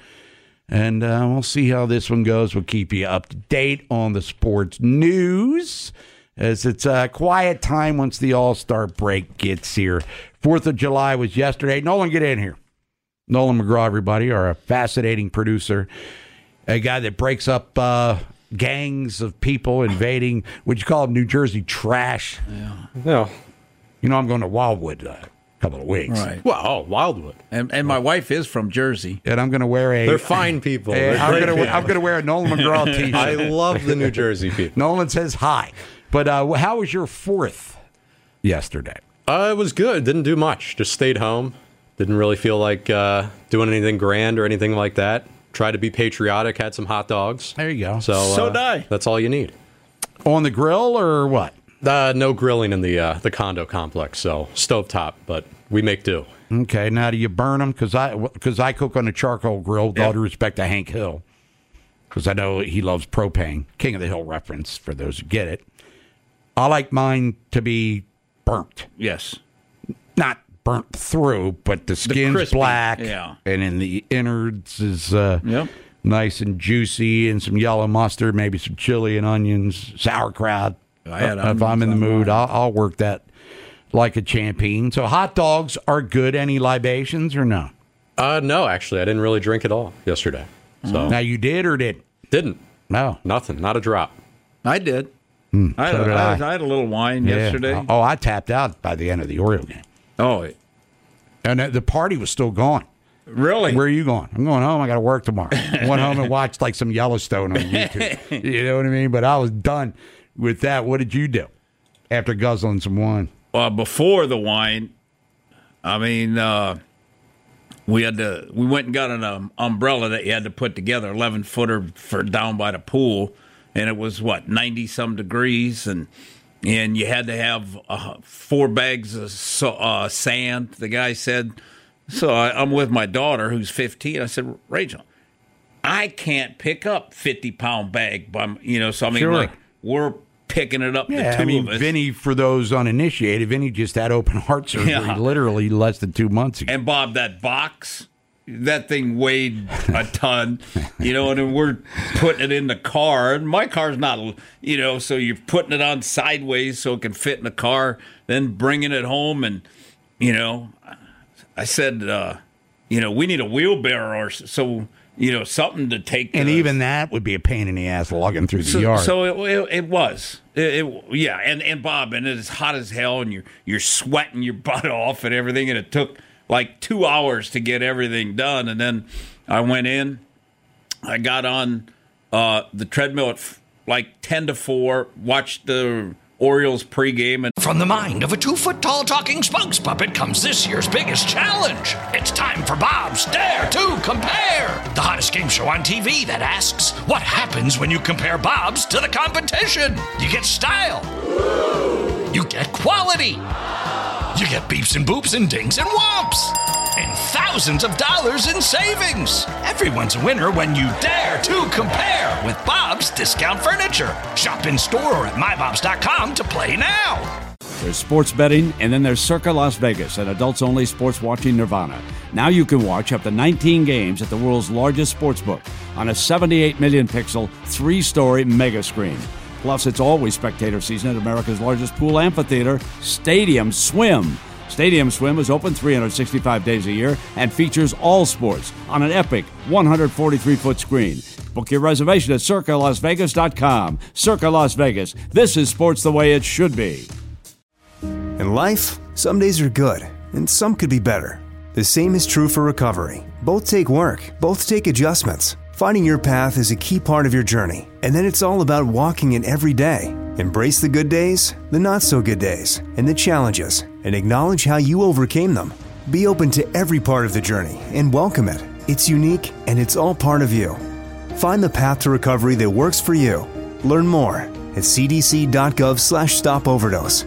And uh, we'll see how this one goes. We'll keep you up to date on the sports news, as it's a quiet time once the All-Star break gets here. Fourth of July was yesterday. Nolan, get in here. Nolan McGraw, everybody, our fascinating producer, a guy that breaks up uh, gangs of people invading, what you call New Jersey trash. Yeah. No. You know, I'm going to Wildwood uh, a couple of weeks. Right. Well, oh, Wildwood. And, and my wife is from Jersey. And I'm going to wear a... They're fine people. A, They're I'm great going to people. I'm going to wear a Nolan McGraw t-shirt. I love the New Jersey people. Nolan says hi. But uh, how was your fourth yesterday? Uh, it was good. Didn't do much. Just stayed home. Didn't really feel like uh, doing anything grand or anything like that. Tried to be patriotic. Had some hot dogs. There you go. So, so uh, did I. That's all you need. On the grill or what? Uh, no grilling in the uh, the condo complex. So stovetop, but we make do. Okay. Now, do you burn them? Because I, cause I cook on a charcoal grill, with yep. all due respect to Hank Hill. Because I know he loves propane. King of the Hill reference, for those who get it. I like mine to be burnt. Yes. Not burnt through, but the skin's crispy, black. yeah. And in the innards is uh, yep. nice and juicy, and some yellow mustard, maybe some chili and onions, sauerkraut. I had uh, if I'm in the mood, I'll, I'll work that like a champion. So hot dogs are good. Any libations or no? Uh, no, actually, I didn't really drink at all yesterday. So Now, you did or didn't? Didn't. No. Nothing. Not a drop. I did. Mm, I, had so a, did I, I. was- I had a little wine Yeah. yesterday. Oh, I tapped out by the end of the Oriole game. Oh, And uh, the party was still going. really? Where are you going? I'm going home. I got to work tomorrow. I went home and watched like some Yellowstone on YouTube. You know what I mean? But I was done with that. What did you do after guzzling some wine? Well, before the wine, I mean, uh, we had to. We went and got an um, umbrella that you had to put together, eleven footer for down by the pool, and it was what ninety some degrees, and and you had to have uh, four bags of so, uh, sand. The guy said. So I, I'm with my daughter, who's fifteen. I said, Rachel, I can't pick up fifty pound bag, by m- you know. So I mean, Sure. like we're picking it up, Yeah, the two I mean, of us. Vinny, for those uninitiated, Vinny just had open heart surgery Yeah. literally less than two months ago. And Bob, that box, that thing weighed a ton, you know, and then we're putting it in the car. And my car's not, you know, so you're putting it on sideways so it can fit in the car, then bringing it home. And, you know, I said, uh, you know, we need a wheelbarrow or so, you know, something to take. And uh, even that would be a pain in the ass lugging through the so, yard. So it, it, it was. It, it, yeah, and, and Bob, and it's hot as hell, and you're, you're sweating your butt off and everything, and it took like two hours to get everything done. And then I went in, I got on uh, the treadmill at f- like ten to four, watched the Orioles pregame. And from the mind of a two-foot-tall talking spokes puppet comes this year's biggest challenge. It's time for Bob's Dare to Compare, the hottest game show on T V that asks, what happens when you compare Bob's to the competition? You get style. You get quality. You get beeps and boops and dings and whomps. And thousands of dollars in savings. Everyone's a winner when you dare to compare with Bob's Discount Furniture. Shop in store or at my bobs dot com to play now. There's sports betting, and then there's Circa Las Vegas, an adults-only sports watching nirvana. Now you can watch up to nineteen games at the world's largest sportsbook on a seventy-eight million pixel, three-story mega screen. Plus, it's always spectator season at America's largest pool amphitheater, Stadium Swim. Stadium Swim is open three hundred sixty-five days a year and features all sports on an epic one hundred forty-three foot screen. Book your reservation at circa las vegas dot com. Circa Las Vegas. This is sports the way it should be. In life, some days are good, and some could be better. The same is true for recovery. Both take work, both take adjustments. Finding your path is a key part of your journey, and then it's all about walking it every day. Embrace the good days, the not-so-good days, and the challenges, and acknowledge how you overcame them. Be open to every part of the journey and welcome it. It's unique, and it's all part of you. Find the path to recovery that works for you. Learn more at c d c dot gov slash stop overdose.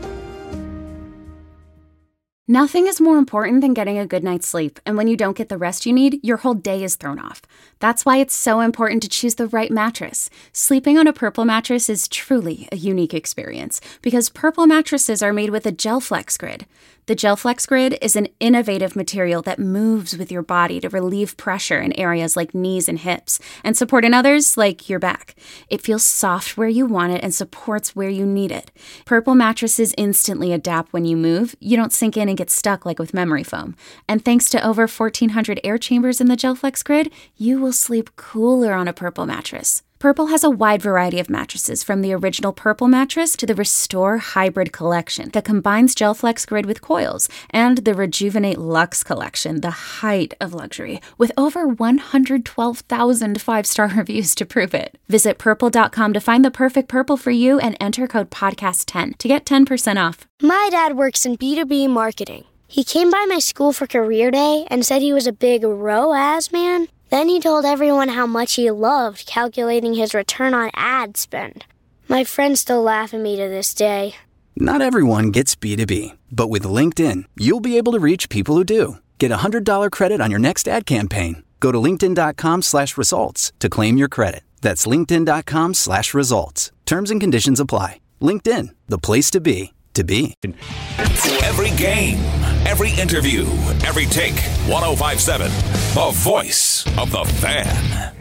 Nothing is more important than getting a good night's sleep, and when you don't get the rest you need, your whole day is thrown off. That's why it's so important to choose the right mattress. Sleeping on a Purple mattress is truly a unique experience, because Purple mattresses are made with a GelFlex Grid. The GelFlex Grid is an innovative material that moves with your body to relieve pressure in areas like knees and hips, and support in others like your back. It feels soft where you want it and supports where you need it. Purple mattresses instantly adapt when you move. You don't sink in and get stuck like with memory foam. And thanks to over fourteen hundred air chambers in the GelFlex Grid, you will sleep cooler on a Purple mattress. Purple has a wide variety of mattresses, from the original Purple mattress to the Restore Hybrid collection that combines GelFlex Grid with coils, and the Rejuvenate Luxe collection, the height of luxury, with over one hundred twelve thousand five-star reviews to prove it. Visit purple dot com to find the perfect Purple for you and enter code podcast ten to get ten percent off. My dad works in B two B marketing. He came by my school for career day and said he was a big R O A S man. Then he told everyone how much he loved calculating his return on ad spend. My friends still laugh at me to this day. Not everyone gets B two B, but with LinkedIn, you'll be able to reach people who do. Get a one hundred dollars credit on your next ad campaign. Go to linkedin dot com slash results to claim your credit. That's linkedin dot com slash results. Terms and conditions apply. LinkedIn, the place to be, to be. Every game, every interview, every take. one oh five seven, the voice of the fan.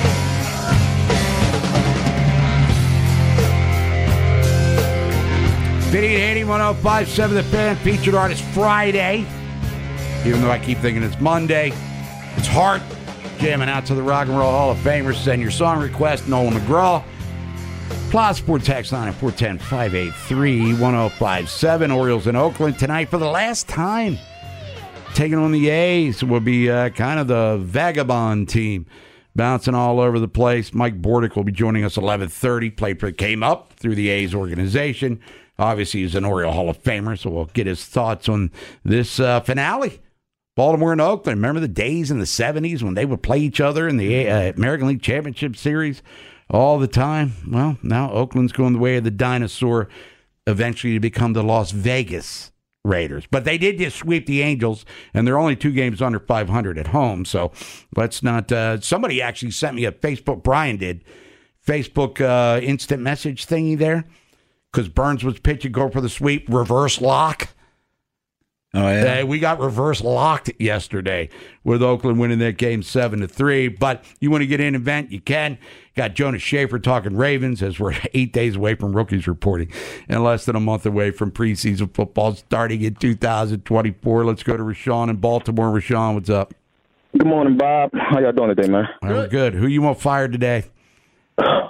Vinny and Haney, one oh five seven The Fan, featured artist Friday. Even though I keep thinking it's Monday, it's Hart jamming out to the Rock and Roll Hall of Famers. Send your song request, Nolan McGraw. Plus, Sport text line at four one zero, five eight three, one oh five seven. Orioles in Oakland tonight for the last time. Taking on the A's will be uh, kind of the vagabond team, bouncing all over the place. Mike Bordick will be joining us eleven thirty. Played for, came up through the A's organization. Obviously, he's an Oriole Hall of Famer, so we'll get his thoughts on this uh, finale. Baltimore and Oakland. Remember the days in the seventies when they would play each other in the uh, American League Championship Series all the time? Well, now Oakland's going the way of the dinosaur, eventually to become the Las Vegas Raiders. But they did just sweep the Angels, and they're only two games under five hundred at home. So let's not. Uh, somebody actually sent me a Facebook. Brian did Facebook uh, instant message thingy there. because Burns was pitching, go for the sweep, reverse lock. Oh, yeah. Uh, we got reverse locked yesterday with Oakland winning that game seven to three. But you want to get in event, you can. Got Jonas Schaefer talking Ravens as we're eight days away from rookies reporting and less than a month away from preseason football starting in two thousand twenty-four. Let's go to Rashawn in Baltimore. Rashawn, what's up? Good morning, Bob. How y'all doing today, man? We're good. Who you want fired today? Uh,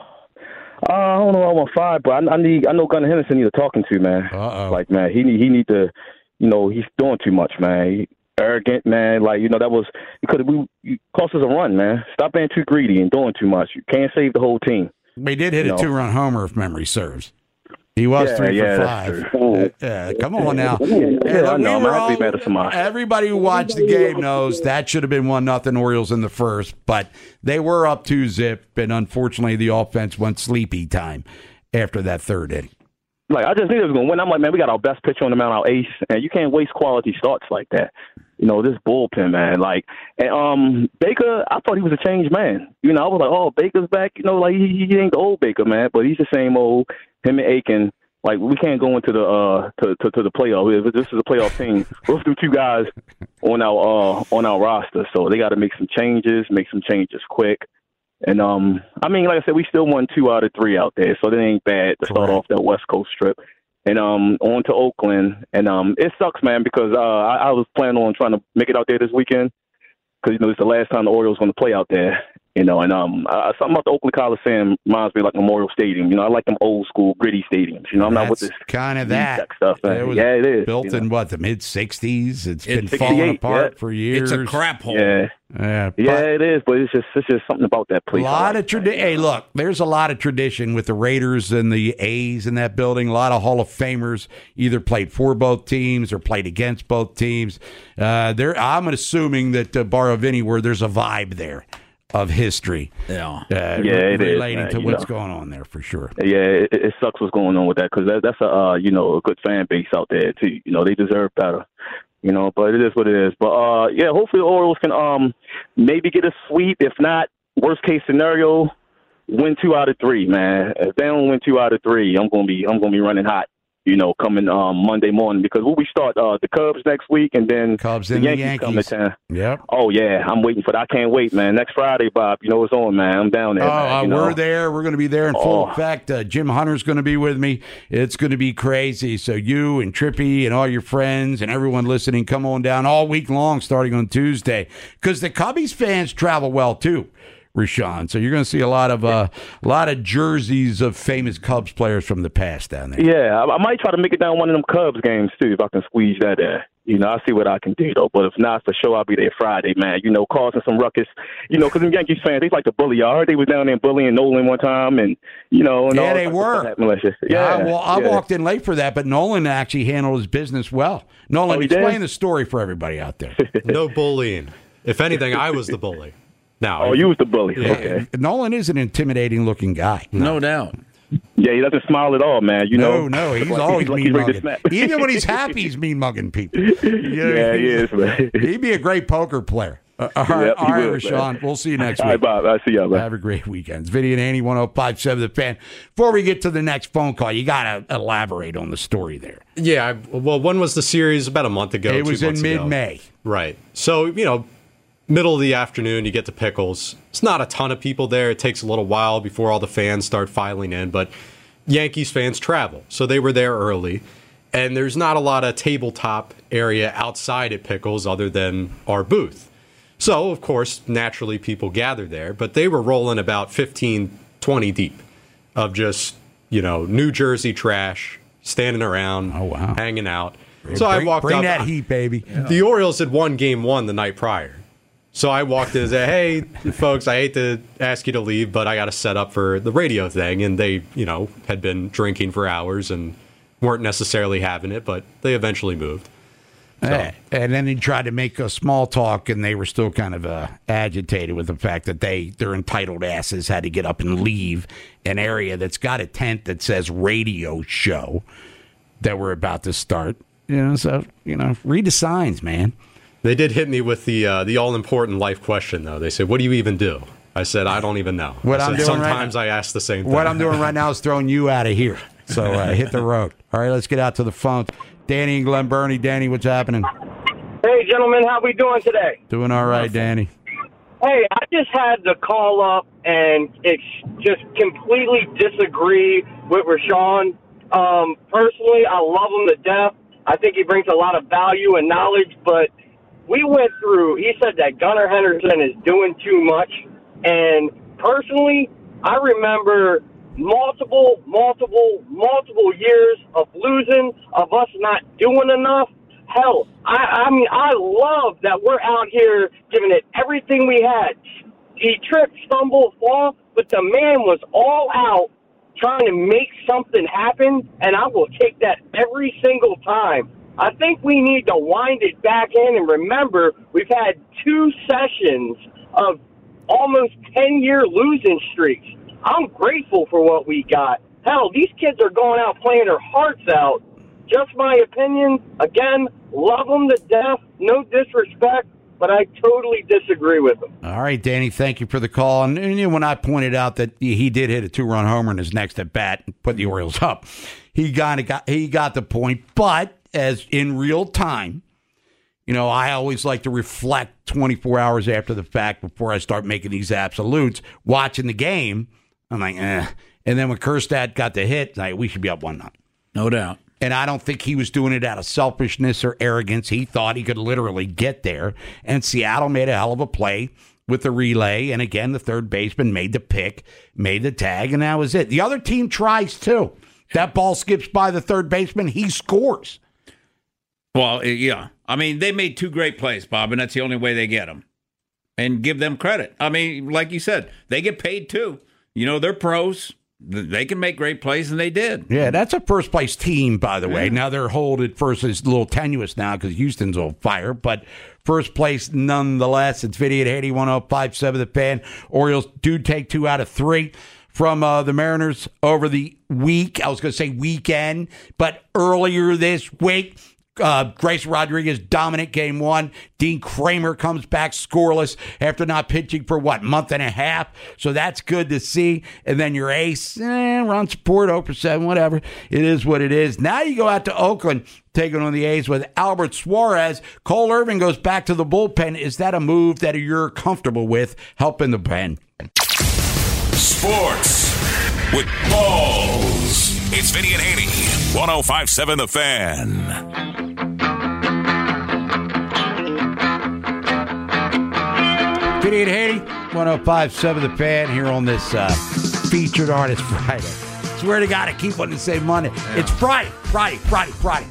I don't know I want fired, but I, I need. I know Gunnar Henderson need talking to, man. Uh-oh. Like, man, he need. He need to. You know, he's doing too much, man. He, arrogant, man. Like, you know, that was because we you cost us a run, man. Stop being too greedy and doing too much. You can't save the whole team. We did hit you a know. two-run homer, if memory serves. He was yeah, three yeah, for five. Uh, yeah, come on now. Yeah, Hey, look, I know. we I'm were happy all- better tomorrow. everybody who watched the game knows that should have been one nothing Orioles in the first, but they were up two zip, and unfortunately the offense went sleepy time after that third inning. Like, I just knew they was going to win. I'm like, man, we got our best pitcher on the mound, our ace, and you can't waste quality starts like that. You know, this bullpen, man. Like, and um, Baker, I thought he was a changed man. You know, I was like, oh, Baker's back. You know, like, he, he ain't the old Baker, man, but he's the same old, him and Aiken. Like, we can't go into the uh to to, to the playoff. This is a playoff team. Those are two guys on our uh on our roster, so they got to make some changes, make some changes quick. And, um, I mean, like I said, we still won two out of three out there, so that ain't bad to start off that West Coast trip. And um, on to Oakland. And um, it sucks, man, because uh, I, I was planning on trying to make it out there this weekend because, you know, it's the last time the Orioles going to play out there. You know, and um, uh, something about the Oakland Coliseum reminds me of like Memorial Stadium. You know, I like them old school gritty stadiums. You know, I'm not with this kind of that stuff. Man. It was yeah, it is. built you know? in what the mid sixties. It's It's been falling sixty-eight, apart yeah. for years. It's a crap hole. Yeah. Yeah, Yeah, but it is, but it's just it's just something about that a place. lot of tradition. Hey, look, there's a lot of tradition with the Raiders and the A's in that building. A lot of Hall of Famers either played for both teams or played against both teams. Uh, there, I'm assuming that uh, bar of anywhere, there's a vibe there of history. Yeah, uh, Yeah, re- it is, relating man, to you what's know. going on there for sure. Yeah, it, it sucks what's going on with that because that, that's a uh, you know a good fan base out there too. You know, they deserve better. You know, but it is what it is. But uh, yeah, hopefully the Orioles can um maybe get a sweep. If not, worst case scenario, win two out of three. Man, if they don't win two out of three, I'm gonna be I'm gonna be running hot. You know, coming um Monday morning because when we start uh the Cubs next week and then Cubs the and the Yankees, come to Yankees. town. Yep. Oh yeah, I'm waiting for that. I can't wait, man. Next Friday, Bob. You know what's on, man. I'm down there. Oh, man, uh, you know? we're there. We're going to be there in full Oh. effect. Uh, Jim Hunter's going to be with me. It's going to be crazy. So you and Trippy and all your friends and everyone listening, come on down all week long starting on Tuesday because the Cubbies fans travel well too, Rashawn. So you're going to see a lot of uh, a lot of jerseys of famous Cubs players from the past down there. Yeah, I, I might try to make it down one of them Cubs games too if I can squeeze that in. You know, I'll see what I can do though. But if not, for sure I'll be there Friday, man. You know, causing some ruckus. You know, because them Yankees fans, they like to bully y'all. I heard they was down there bullying Nolan one time, and you know, and Yeah, all they types of were. stuff happened last year. Yeah, Yeah, well, I yeah. walked in late for that, but Nolan actually handled his business well. Nolan, Oh, he did? explain the story for everybody out there. No bullying. If anything, I was the bully. Now, Oh, you was the bully. Yeah. Okay. Nolan is an intimidating looking guy. No doubt. Yeah, he doesn't smile at all, man. You no, know. no, he's Like, always like mean ready to mugging. snap. Even when he's happy, he's mean mugging people. You know, Yeah, he is, man. He'd be a great poker player. Uh, all right, Yep, he all right, will, Rashawn. man. We'll see you next All week. right, Bob. I'll see y'all, man. Have a great weekend. It's Vinny and Annie, one oh five point seven The Fan. Before we get to the next phone call, you got to elaborate on the story there. Yeah, I, well, when was the series? About a month ago. It two was in months ago. mid-May. Right. So, you know, middle of the afternoon, you get to Pickles. It's not a ton of people there. It takes a little while before all the fans start filing in, but Yankees fans travel. So they were there early. And there's not a lot of tabletop area outside at Pickles other than our booth. So, of course, naturally people gather there, but they were rolling about fifteen, twenty deep of just, you know, New Jersey trash, standing around, oh, wow. hanging out. So bring, I walked bring up. that heat, baby. The Orioles had won game one the night prior. So I walked in and said, hey, folks, I hate to ask you to leave, but I got to set up for the radio thing. And they, you know, had been drinking for hours and weren't necessarily having it, but they eventually moved. So. Eh, And then he tried to make a small talk, and they were still kind of uh, agitated with the fact that they, their entitled asses had to get up and leave an area that's got a tent that says radio show that we're about to start. You know, so, you know, read the signs, man. They did hit me with the uh, the all-important life question, though. They said, what do you even do? I said, I don't even know. What I I'm said, doing right Sometimes now- I ask the same thing. What I'm doing right now is throwing you out of here. So uh, hit the road. All right, let's get out to the phones. Danny and Glen Burnie. Danny, what's happening? Hey, gentlemen, how we doing today? Doing all right, Danny. Hey, I just had to call up and ex- just completely disagree with Rashawn. Um, personally, I love him to death. I think he brings a lot of value and knowledge, but we went through, he said that Gunnar Henderson is doing too much, and personally, I remember multiple, multiple, multiple years of losing, of us not doing enough. Hell, I, I mean, I love that we're out here giving it everything we had. He tripped, stumbled, fall, but the man was all out trying to make something happen, and I will take that every single time. I think we need to wind it back in and remember we've had two sessions of almost ten-year losing streaks. I'm grateful for what we got. Hell, these kids are going out playing their hearts out. Just my opinion. Again, love them to death. No disrespect, but I totally disagree with them. All right, Danny, thank you for the call. And, and you know, when I pointed out that he did hit a two-run homer in his next at-bat and put the Orioles up, he kind of got he got the point. But as in real time, you know, I always like to reflect twenty-four hours after the fact before I start making these absolutes. Watching the game, I'm like, eh. And then when Kjerstad got the hit, like, we should be up one nothing. No doubt. And I don't think he was doing it out of selfishness or arrogance. He thought he could literally get there. And Seattle made a hell of a play with the relay. And again, the third baseman made the pick, made the tag, and that was it. The other team tries too. That ball skips by the third baseman, he scores. Well, yeah. I mean, they made two great plays, Bob, and that's the only way they get them. And give them credit. I mean, like you said, they get paid too. You know, they're pros. They can make great plays, and they did. Yeah, that's a first-place team, by the way. Yeah. Now they're hold at first. It's a little tenuous now because Houston's on fire, but first place nonetheless. It's Vinny and Haney, one oh five point seven The Fan. Orioles do take two out of three from uh, the Mariners over the week. I was going to say weekend, but earlier this week. Uh, Grayson Rodriguez dominant game one. Dean Kramer comes back scoreless after not pitching for, what, month and a half. So that's good to see. And then your ace, eh, run support, oh for seven, whatever. It is what it is. Now you go out to Oakland, taking on the A's with Albert Suarez. Cole Irvin goes back to the bullpen. Is that a move that you're comfortable with helping the pen? Sports with balls. It's Vinny and Haney, one oh five point seven The Fan. Vinny and Haney, one oh five point seven The Fan here on this uh, Featured Artist Friday. Swear to God, I keep wanting to say Monday. Yeah. It's Friday, Friday, Friday, Friday.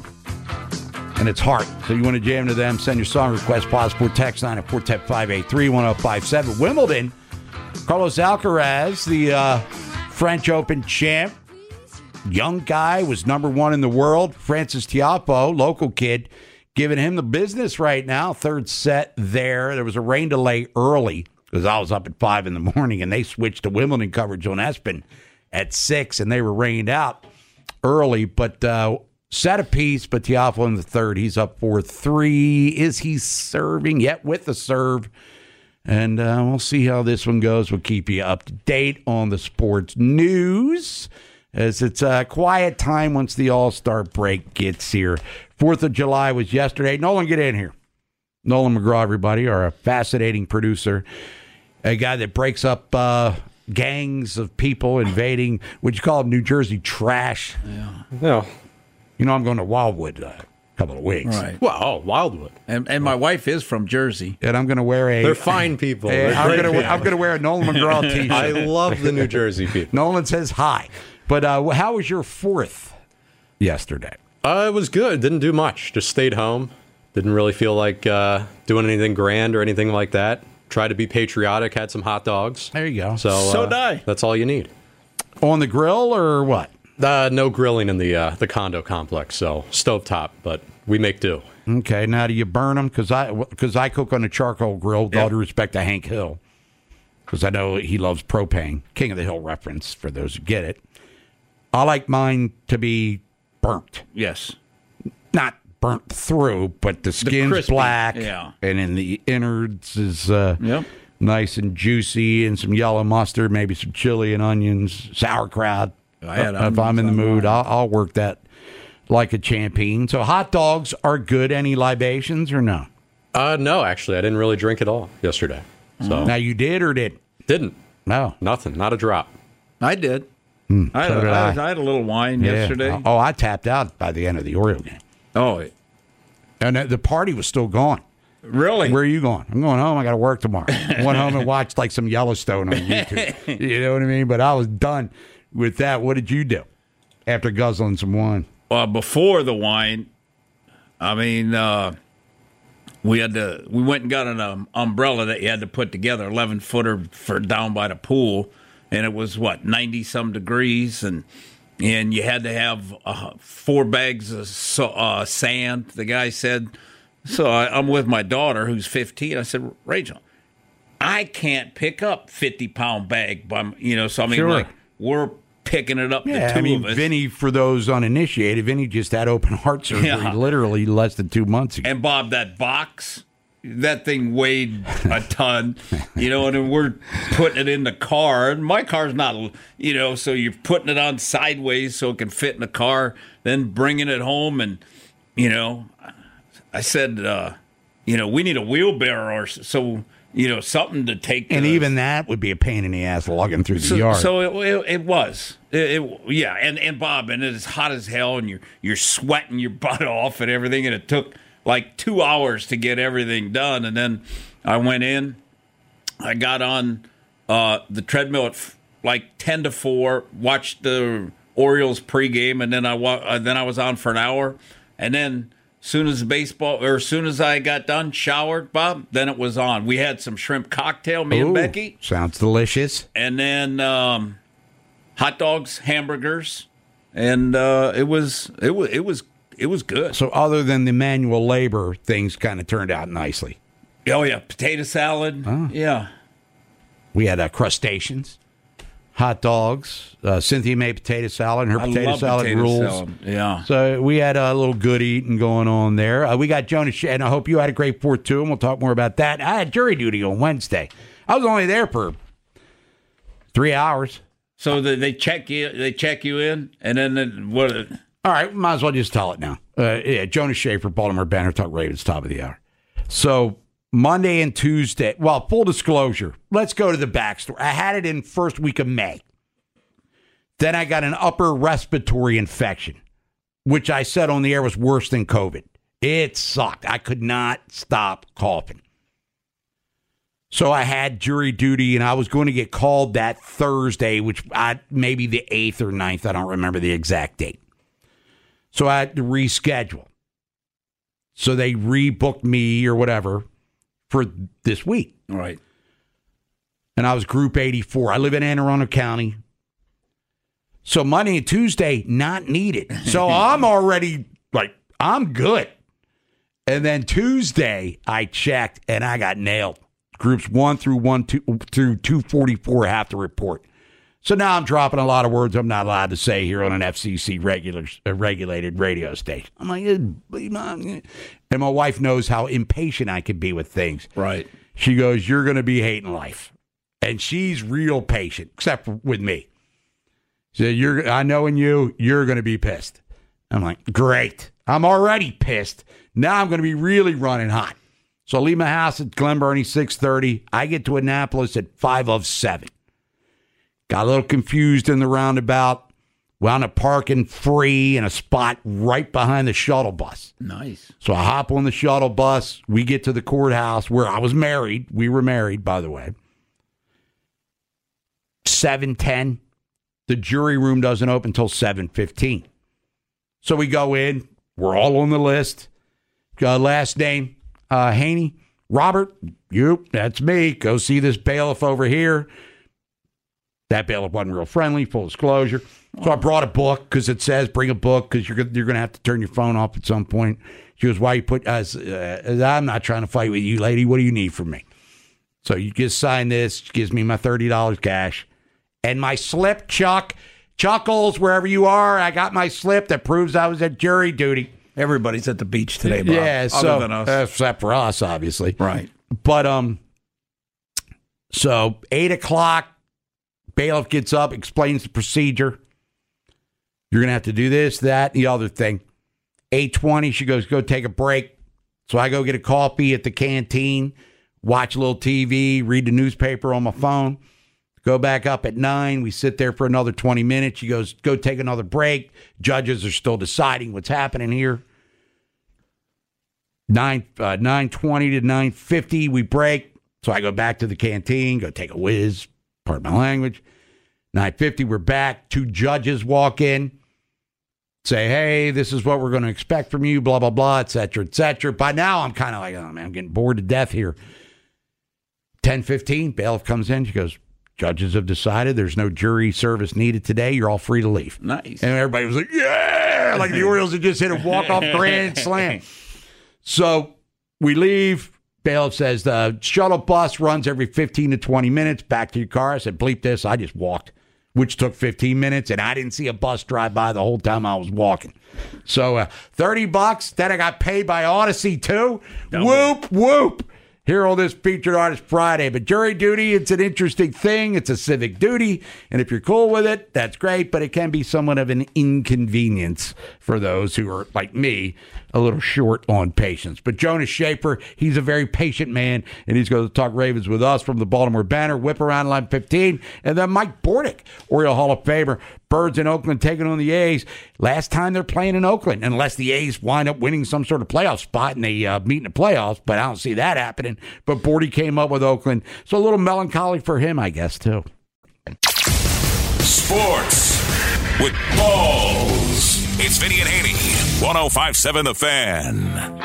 And it's hard. So you want to jam to them, send your song request, possible text line at four one zero, five eight three, one oh five seven. Wimbledon, Carlos Alcaraz, the uh, French Open champ. Young guy, was number one in the world. Francis Tiafoe, local kid, giving him the business right now. Third set there. There was a rain delay early because I was up at five in the morning, and they switched to Wimbledon coverage on ESPN at six, and they were rained out early. But uh, set apiece, but Tiafoe in the third. He's up four three. Is he serving? Yet with the serve. And uh, we'll see how this one goes. We'll keep you up to date on the sports news, as it's a quiet time once the All-Star break gets here. Fourth of July was yesterday. Nolan, get in here. Nolan McGraw, everybody, our fascinating producer, a guy that breaks up uh, gangs of people invading, what you call New Jersey trash. Yeah. No. You know, I'm going to Wildwood uh, a couple of weeks. Right. Well, oh, Wildwood. And and my wife is from Jersey. And I'm going to wear a... They're fine people. A, They're I'm great going to people. I'm going to wear a Nolan McGraw t-shirt. I love the New Jersey people. Nolan says hi. But uh, how was your fourth yesterday? Uh, it was good. Didn't do much. Just stayed home. Didn't really feel like uh, doing anything grand or anything like that. Tried to be patriotic. Had some hot dogs. There you go. So, So uh, did I. That's all you need. On the grill or what? Uh, no grilling in the uh, the condo complex, so stovetop, but we make do. Okay, now do you burn them? Because I, cause I cook on a charcoal grill, with Yep. all due respect to Hank Hill, because I know he loves propane. King of the Hill reference, for those who get it. I like mine to be burnt. Yes. Not burnt through, but the skin's crispy, black, yeah. and in the innards is uh, Yep. nice and juicy, and some yellow mustard, maybe some chili and onions, sauerkraut. I had if I'm in the mood, I'll, I'll work that like a champion. So hot dogs are good. Any libations or no? Uh, no, actually, I didn't really drink at all yesterday. So Now you did or didn't? Didn't. No. Nothing. Not a drop. I did. Hmm, I, had so a, did I, I. was- I had a little wine Yeah. yesterday. Oh, I tapped out by the end of the Oriole game. Oh, And the party was still going. Really? Where are you going? I'm going home. I got to work tomorrow. I went home and watched like some Yellowstone on YouTube. You know what I mean? But I was done with that. What did you do after guzzling some wine? Uh, before the wine, I mean, uh, we had to. We went and got an um, umbrella that you had to put together, eleven footer for down by the pool, and it was what ninety some degrees, and and you had to have uh, four bags of so, uh, sand. The guy said. So I, I'm with my daughter, who's fifteen. I said, Rachel, I can't pick up fifty pound bag by m- you know. So I mean, Sure. like we're picking it up. Yeah, the two I mean, of us. Vinny, for those uninitiated, Vinny just had open heart surgery Yeah. literally less than two months ago. And Bob, that box, that thing weighed a ton, you know, and then we're putting it in the car. And my car's not, you know, so you're putting it on sideways so it can fit in the car, then bringing it home. And, you know, I said, uh, you know, we need a wheelbarrow or s- so, you know, something to take. And the- even that would be a pain in the ass lugging through the so, yard. So it, it, it was, it, it- yeah, and, and Bob, and it's hot as hell, and you're you're sweating your butt off and everything, and it took like two hours to get everything done, and then I went in, I got on uh, the treadmill at f- like ten to four, watched the Orioles pregame, and then I wa- uh, then I was on for an hour, and then. Soon as the baseball, or as soon as I got done, showered, Bob, then it was on. We had some shrimp cocktail, me Ooh, and Becky. Sounds delicious. And then um, hot dogs, hamburgers, and uh, it was it was it was it was good. So other than the manual labor, things kind of turned out nicely. Oh yeah, potato salad. Oh. Yeah, We had uh, crustaceans, hot dogs. Uh, Cynthia made potato salad, and her I potato love salad potato rules. salad. Yeah. So we had a little good eating going on there. Uh, we got Jonah Shea, and I hope you had a great fourth too, and we'll talk more about that. I had jury duty on Wednesday. I was only there for three hours. So they, they check you, they check you in, and then the, what? All right, might as well just tell it now. Uh, yeah, Jonas Schaefer, Baltimore Banner Talk Ravens, top of the hour. So Monday and Tuesday, well, full disclosure, let's go to the backstory. I had it in first week of May. Then I got an upper respiratory infection, which I said on the air was worse than COVID. It sucked. I could not stop coughing. So I had jury duty, and I was going to get called that Thursday, which I maybe the eighth or ninth. I don't remember the exact date. So I had to reschedule. So they rebooked me or whatever for this week. Right. And I was Group eighty-four. I live in Anne Arundel County. So Monday and Tuesday, not needed. So I'm already, like, I'm good. And then Tuesday, I checked, and I got nailed. Groups one through one two, through two forty-four have to report. So now I'm dropping a lot of words I'm not allowed to say here on an F C C regular, uh, regulated radio station. I'm like, eh, and my wife knows how impatient I can be with things. Right. She goes, you're going to be hating life. And she's real patient, except for with me. So you're, I know in you, you're going to be pissed. I'm like, great. I'm already pissed. Now I'm going to be really running hot. So I leave my house at Glen Burnie six thirty. I get to Annapolis at five of seven. Got a little confused in the roundabout. Wound up parking free in a spot right behind the shuttle bus. Nice. So I hop on the shuttle bus. We get to the courthouse where I was married. We were married, by the way. seven ten. The jury room doesn't open until seven fifteen. So we go in. We're all on the list. Uh, last name, uh, Haney. Robert, you, that's me. Go see this bailiff over here. That bailiff wasn't real friendly, full disclosure. So I brought a book because it says bring a book because you're, you're going to have to turn your phone off at some point. She goes, why you put, us? Uh, I'm not trying to fight with you, lady. What do you need from me? So you just sign this. She gives me my thirty dollars cash. And my slip, Chuck. Chuckles, wherever you are, I got my slip that proves I was at jury duty. Everybody's at the beach today, Bob. Yeah, other so, than us. uh, except for us, obviously. Right. But, um, so eight o'clock, bailiff gets up, explains the procedure. You're going to have to do this, that, the other thing. eight twenty, she goes, go take a break. So I go get a coffee at the canteen, watch a little T V, read the newspaper on my phone, go back up at nine. We sit there for another twenty minutes. She goes, go take another break. Judges are still deciding what's happening here. nine uh, nine twenty to nine fifty, we break. So I go back to the canteen, go take a whiz, pardon my language. nine fifty, we're back. Two judges walk in, say, hey, this is what we're going to expect from you, blah, blah, blah, et cetera, et cetera. By now, I'm kind of like, oh, man, I'm getting bored to death here. ten fifteen, bailiff comes in. She goes, judges have decided there's no jury service needed today. You're all free to leave. Nice. And everybody was like, yeah, like the Orioles had just hit a walk-off grand slam. So we leave. Bailiff says the shuttle bus runs every fifteen to twenty minutes. Back to your car. I said, bleep this. I just walked, which took fifteen minutes, and I didn't see a bus drive by the whole time I was walking. So uh, thirty bucks. Then I got paid by Odyssey, too. Double. Whoop, whoop. Here on this Featured Artist Friday. But jury duty, it's an interesting thing. It's a civic duty. And if you're cool with it, that's great. But it can be somewhat of an inconvenience for those who are, like me, a little short on patience. But Jonas Schaefer, he's a very patient man. And he's going to talk Ravens with us from the Baltimore Banner. Whip around line fifteen. And then Mike Bordick, Oriole Hall of Famer. Birds in Oakland taking on the A's. Last time they're playing in Oakland, unless the A's wind up winning some sort of playoff spot and they uh, meet in the playoffs, but I don't see that happening. But Bordy came up with Oakland, so a little melancholy for him, I guess, too. Sports with balls. It's Vinny and Haney, one oh five point seven The Fan.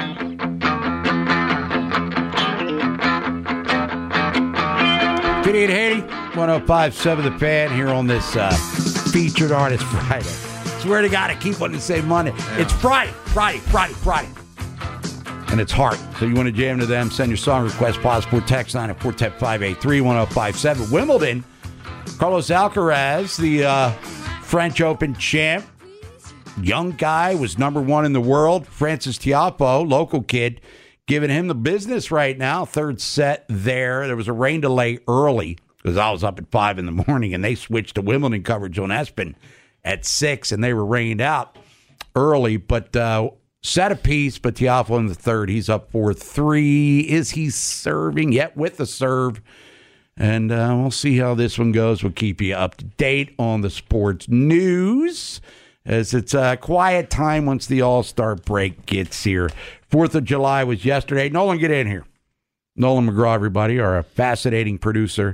Vinny and Haney, one oh five point seven The Fan, here on this uh, Featured Artist Friday. Swear to God, I keep wanting to say Monday. Yeah. It's Friday, Friday, Friday, Friday. And it's hard. So you want to jam to them, send your song request, possible text line at four one zero, five eight three, one oh five seven. Wimbledon, Carlos Alcaraz, the uh, French Open champ, young guy, was number one in the world. Francis Tiafoe, local kid, giving him the business right now. Third set there. There was a rain delay early because I was up at five in the morning, and they switched to Wimbledon coverage on ESPN at six, and they were rained out early. But uh, set a piece, but Tiafoe in the third. He's up four three. Is he serving? Yet with the serve. And uh, we'll see how this one goes. We'll keep you up to date on the sports news, as it's a quiet time once the All-Star break gets here. Fourth of July was yesterday. Nolan, get in here. Nolan McGraw, everybody, our fascinating producer,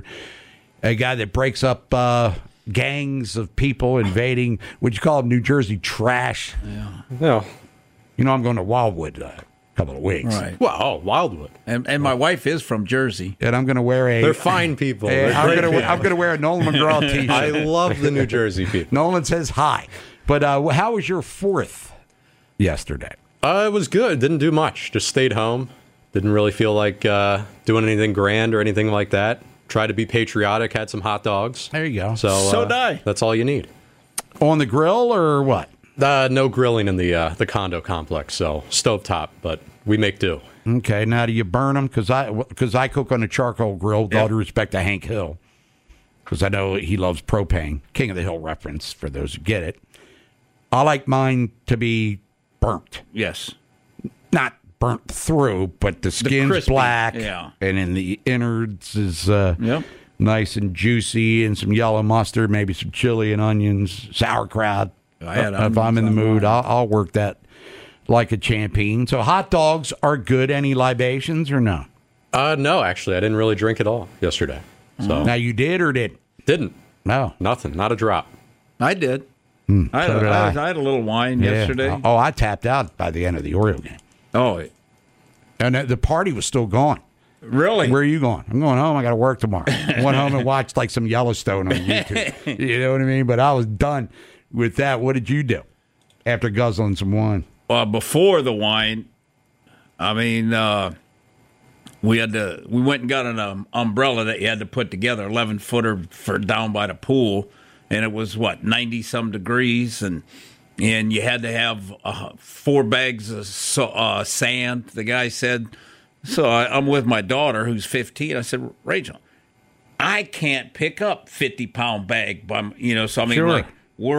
a guy that breaks up uh, gangs of people invading, what you call New Jersey trash. Yeah. No. You know, I'm going to Wildwood uh, a couple of weeks. Right. Well, oh, Wildwood. And and my wife is from Jersey. And I'm going to wear a... They're fine people. A, I'm going to I'm going to wear a Nolan McGraw t-shirt. I love the New Jersey people. Nolan says hi. But uh, how was your fourth yesterday? Uh, it was good. Didn't do much. Just stayed home. Didn't really feel like uh, doing anything grand or anything like that. Tried to be patriotic. Had some hot dogs. There you go. So, so uh, did I. That's all you need. On the grill or what? Uh, no grilling in the uh, the condo complex, so stovetop, but we make do. Okay, now do you burn them? Because I, cause I cook on a charcoal grill, with yep. all due respect to Hank Hill, because I know he loves propane. King of the Hill reference, for those who get it. I like mine to be burnt. Yes. Not burnt through, but the skin's crispy, black, yeah. and in the innards is uh, yep. nice and juicy, and some yellow mustard, maybe some chili and onions, sauerkraut. I had uh, if I'm in the mood, I'll, I'll work that like a champion. So hot dogs are good. Any libations or no? Uh, no, actually, I didn't really drink at all yesterday. So now you did or didn't? Didn't. No, nothing. Not a drop. I did. Hmm, I, so had, did I, I. was, I had a little wine Yeah. yesterday. Oh, I tapped out by the end of the Oriole game. Oh, and the party was still going. Really? Where are you going? I'm going home. I got to work tomorrow. I went home and watched like some Yellowstone on YouTube. You know what I mean? But I was done with that. What did you do after guzzling some wine? Well, before the wine, I mean, uh, we had to. We went and got an um, umbrella that you had to put together, eleven footer for down by the pool, and it was what ninety some degrees, and and you had to have uh, four bags of so, uh, sand. The guy said. So I, I'm with my daughter, who's fifteen. I said, Rachel, I can't pick up fifty pound bag, by you know. So I mean, Sure. like we're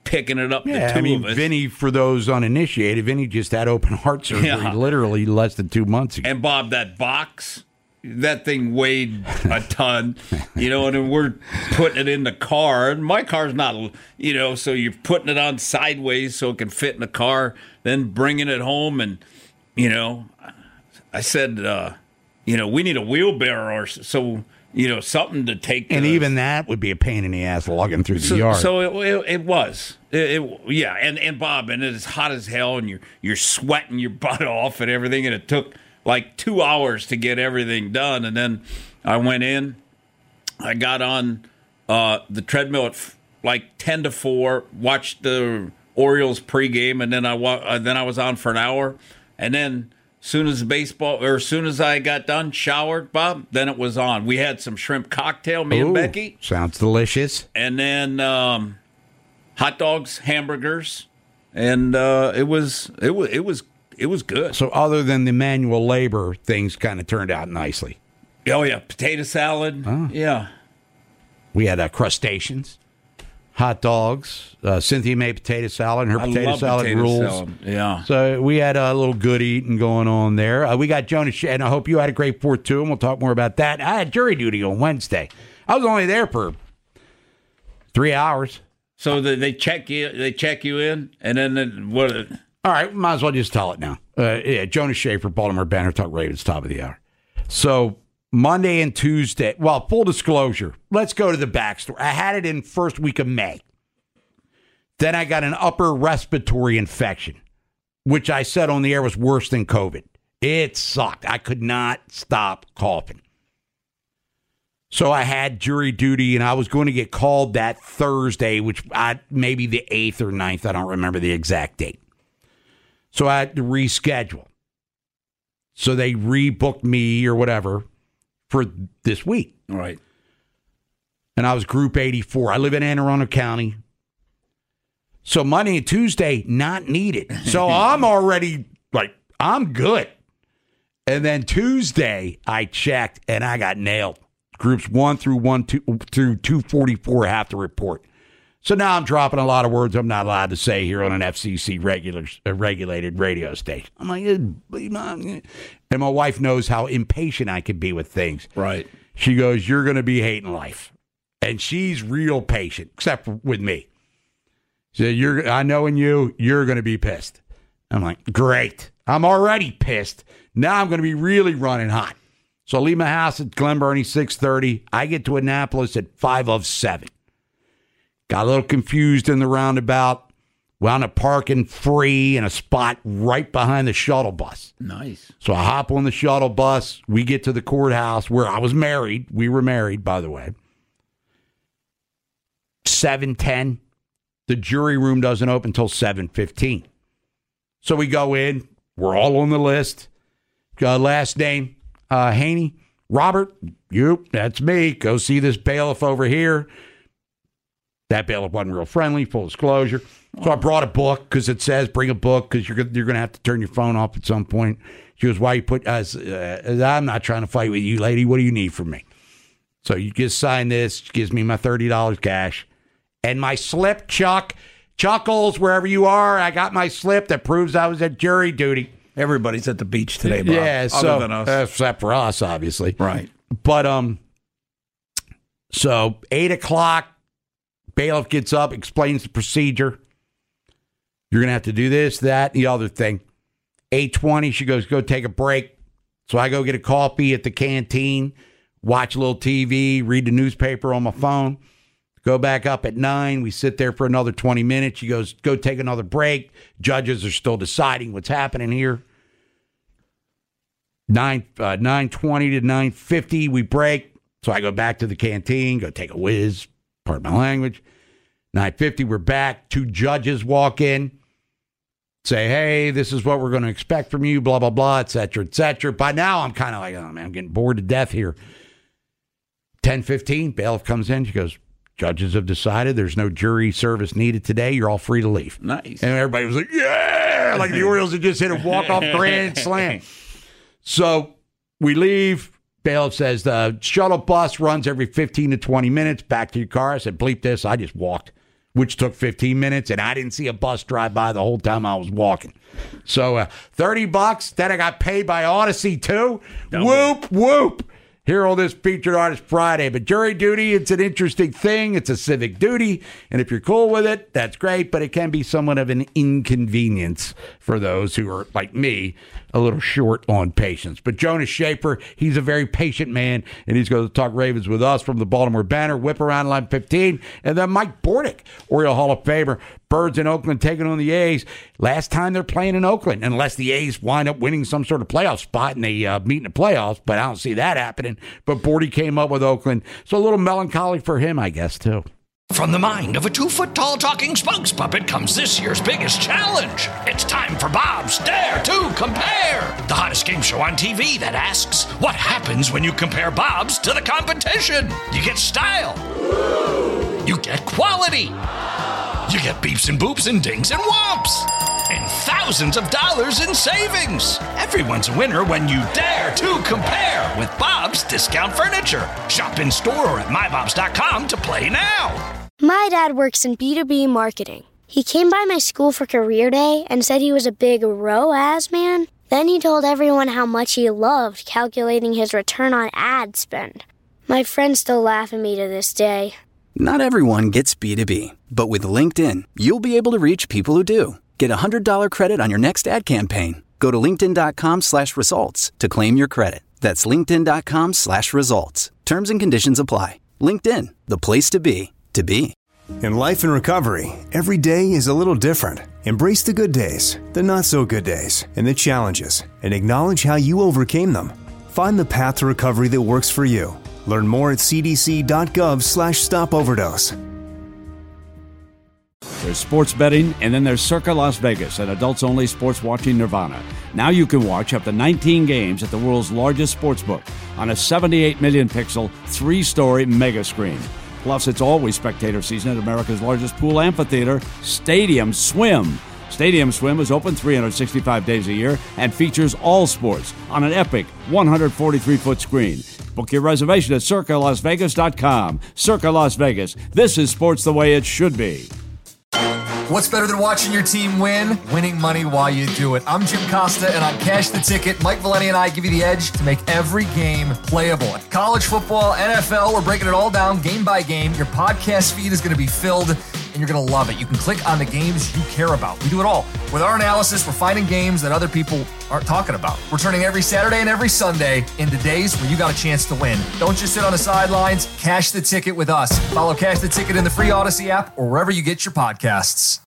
picking it up. Yeah, the two I mean, of us. Vinny, for those uninitiated, Vinny just had open heart surgery Yeah. literally less than two months ago. And Bob, that box, that thing weighed a ton, you know, and then we're putting it in the car. And my car's not, you know, so you're putting it on sideways so it can fit in the car, then bringing it home. And, you know, I said, uh, you know, we need a wheelbarrow or so, you know, something to take. And the, even that would be a pain in the ass lugging through the so, yard. So it, it, it was. It, it, yeah, and, and Bob, and it's hot as hell, and you're, you're sweating your butt off and everything, and it took like two hours to get everything done. And then I went in, I got on uh, the treadmill at f- like ten to four, watched the Orioles pregame, and then I wa- uh, then I was on for an hour. And then as soon as baseball, or as soon as I got done, showered, Bob, then it was on. We had some shrimp cocktail, me Ooh, and Becky. Sounds delicious. And then um, hot dogs, hamburgers, and uh, it was it was it was it was good. So other than the manual labor, things kind of turned out nicely. Oh yeah, potato salad. Oh. Yeah, we had uh, crustaceans, hot dogs. Uh, Cynthia made potato salad, and her I potato love salad potato rules. salad. Yeah. So we had a little good eating going on there. Uh, we got Jonas, Sh- and I hope you had a great Fourth too, and we'll talk more about that. I had jury duty on Wednesday. I was only there for three hours. So they, they check you, they check you in, and then the, what? All right, might as well just tell it now. Uh, yeah, Jonas Schaefer, Baltimore Banner Talk Ravens, top of the hour. So Monday and Tuesday. Well, full disclosure. Let's go to the backstory. I had it in first week of May. Then I got an upper respiratory infection, which I said on the air was worse than COVID. It sucked. I could not stop coughing. So I had jury duty, and I was going to get called that Thursday, which I maybe the eighth or ninth. I don't remember the exact date. So I had to reschedule. So they rebooked me or whatever for this week. Right. And I was Group eighty-four. I live in Anne Arundel County. So Monday and Tuesday, not needed. So I'm already, like, I'm good. And then Tuesday, I checked, and I got nailed. Groups one through one two, through two forty-four have to report. So now I'm dropping a lot of words I'm not allowed to say here on an F C C regular, uh, regulated radio station. I'm like, and my wife knows how impatient I can be with things. Right. She goes, you're going to be hating life. And she's real patient, except for with me. She said, you're, I know in you, you're going to be pissed. I'm like, great. I'm already pissed. Now I'm going to be really running hot. So I leave my house at Glen Burnie six thirty. I get to Annapolis at five of seven. Got a little confused in the roundabout. Wound up parking free in a spot right behind the shuttle bus. Nice. So I hop on the shuttle bus. We get to the courthouse where I was married. We were married, by the way. seven ten. The jury room doesn't open until seven fifteen. So we go in. We're all on the list. Uh, last name, uh, Haney. Robert, you, that's me. Go see this bailiff over here. That bailiff wasn't real friendly, full disclosure. So I brought a book because it says bring a book because you're, you're going to have to turn your phone off at some point. She goes, why you put, uh, uh, I'm not trying to fight with you, lady. What do you need from me? So you just sign this. She gives me my thirty dollars cash. And my slip, Chuck. Chuckles, wherever you are, I got my slip that proves I was at jury duty. Everybody's at the beach today, Bob. Yeah, so, other than us. Uh, except for us, obviously. Right. But, um, so eight o'clock, bailiff gets up, explains the procedure. You're going to have to do this, that, the other thing. eight twenty, she goes, go take a break. So I go get a coffee at the canteen, watch a little T V, read the newspaper on my phone. Go back up at nine. We sit there for another twenty minutes. She goes, go take another break. Judges are still deciding what's happening here. Nine uh, nine twenty to nine fifty, we break. So I go back to the canteen, go take a whiz, pardon my language. nine fifty, we're back. Two judges walk in, say, hey, this is what we're going to expect from you, blah, blah, blah, et cetera, et cetera. By now, I'm kind of like, oh, man, I'm getting bored to death here. ten fifteen, bailiff comes in. She goes, judges have decided there's no jury service needed today. You're all free to leave. Nice. And everybody was like, yeah, like the Orioles had just hit a walk-off grand slam. So we leave. Bailiff says the shuttle bus runs every fifteen to twenty minutes. Back to your car. I said, bleep this. I just walked. which took fifteen minutes, and I didn't see a bus drive by the whole time I was walking. So uh, thirty bucks. Then I got paid by Odyssey too. Double. Whoop, whoop. Here on this Featured Artist Friday. But jury duty, it's an interesting thing. It's a civic duty. And if you're cool with it, that's great. But it can be somewhat of an inconvenience for those who are, like me, a little short on patience. But Jonas Schaefer, he's a very patient man. And he's going to talk Ravens with us from the Baltimore Banner. Whip around line fifteen. And then Mike Bordick, Oriole Hall of Famer. Birds in Oakland taking on the A's. Last time they're playing in Oakland, unless the A's wind up winning some sort of playoff spot and they uh, meet in the playoffs, but I don't see that happening. But Bordy came up with Oakland, so a little melancholy for him, I guess, too. From the mind of a two-foot-tall talking spokes puppet comes this year's biggest challenge. It's time for Bob's Dare to Compare, the hottest game show on T V that asks, what happens when you compare Bob's to the competition? You get style. You get quality. You get beeps and boops and dings and whomps. And thousands of dollars in savings. Everyone's a winner when you dare to compare with Bob's Discount Furniture. Shop in store or at my bobs dot com to play now. My dad works in B two B marketing. He came by my school for career day and said he was a big R O A S man. Then he told everyone how much he loved calculating his return on ad spend. My friends still laugh at me to this day. Not everyone gets B two B, but with LinkedIn, you'll be able to reach people who do. Get a one hundred dollars credit on your next ad campaign. Go to linkedin.com slash results to claim your credit. That's linkedin.com slash results. Terms and conditions apply. LinkedIn, the place to be, to be. In life and recovery, every day is a little different. Embrace the good days, the not so good days, and the challenges, and acknowledge how you overcame them. Find the path to recovery that works for you. Learn more at cdc.gov slash stop overdose. There's sports betting, and then there's Circa Las Vegas, an adults-only sports watching nirvana. Now you can watch up to nineteen games at the world's largest sports book on a seventy-eight million pixel, three-story mega screen. Plus, it's always spectator season at America's largest pool amphitheater, Stadium Swim. Stadium Swim is open three hundred sixty-five days a year and features all sports on an epic one hundred forty-three foot screen. Book your reservation at circa las vegas dot com. Circa Las Vegas. This is sports the way it should be. What's better than watching your team win? Winning money while you do it. I'm Jim Costa, and on Cash the Ticket, Mike Valenti and I give you the edge to make every game playable. College football, N F L, we're breaking it all down game by game. Your podcast feed is going to be filled, and you're going to love it. You can click on the games you care about. We do it all. With our analysis, we're finding games that other people aren't talking about. We're turning every Saturday and every Sunday into days where you got a chance to win. Don't just sit on the sidelines. Cash the Ticket with us. Follow Cash the Ticket in the free Odyssey app or wherever you get your podcasts.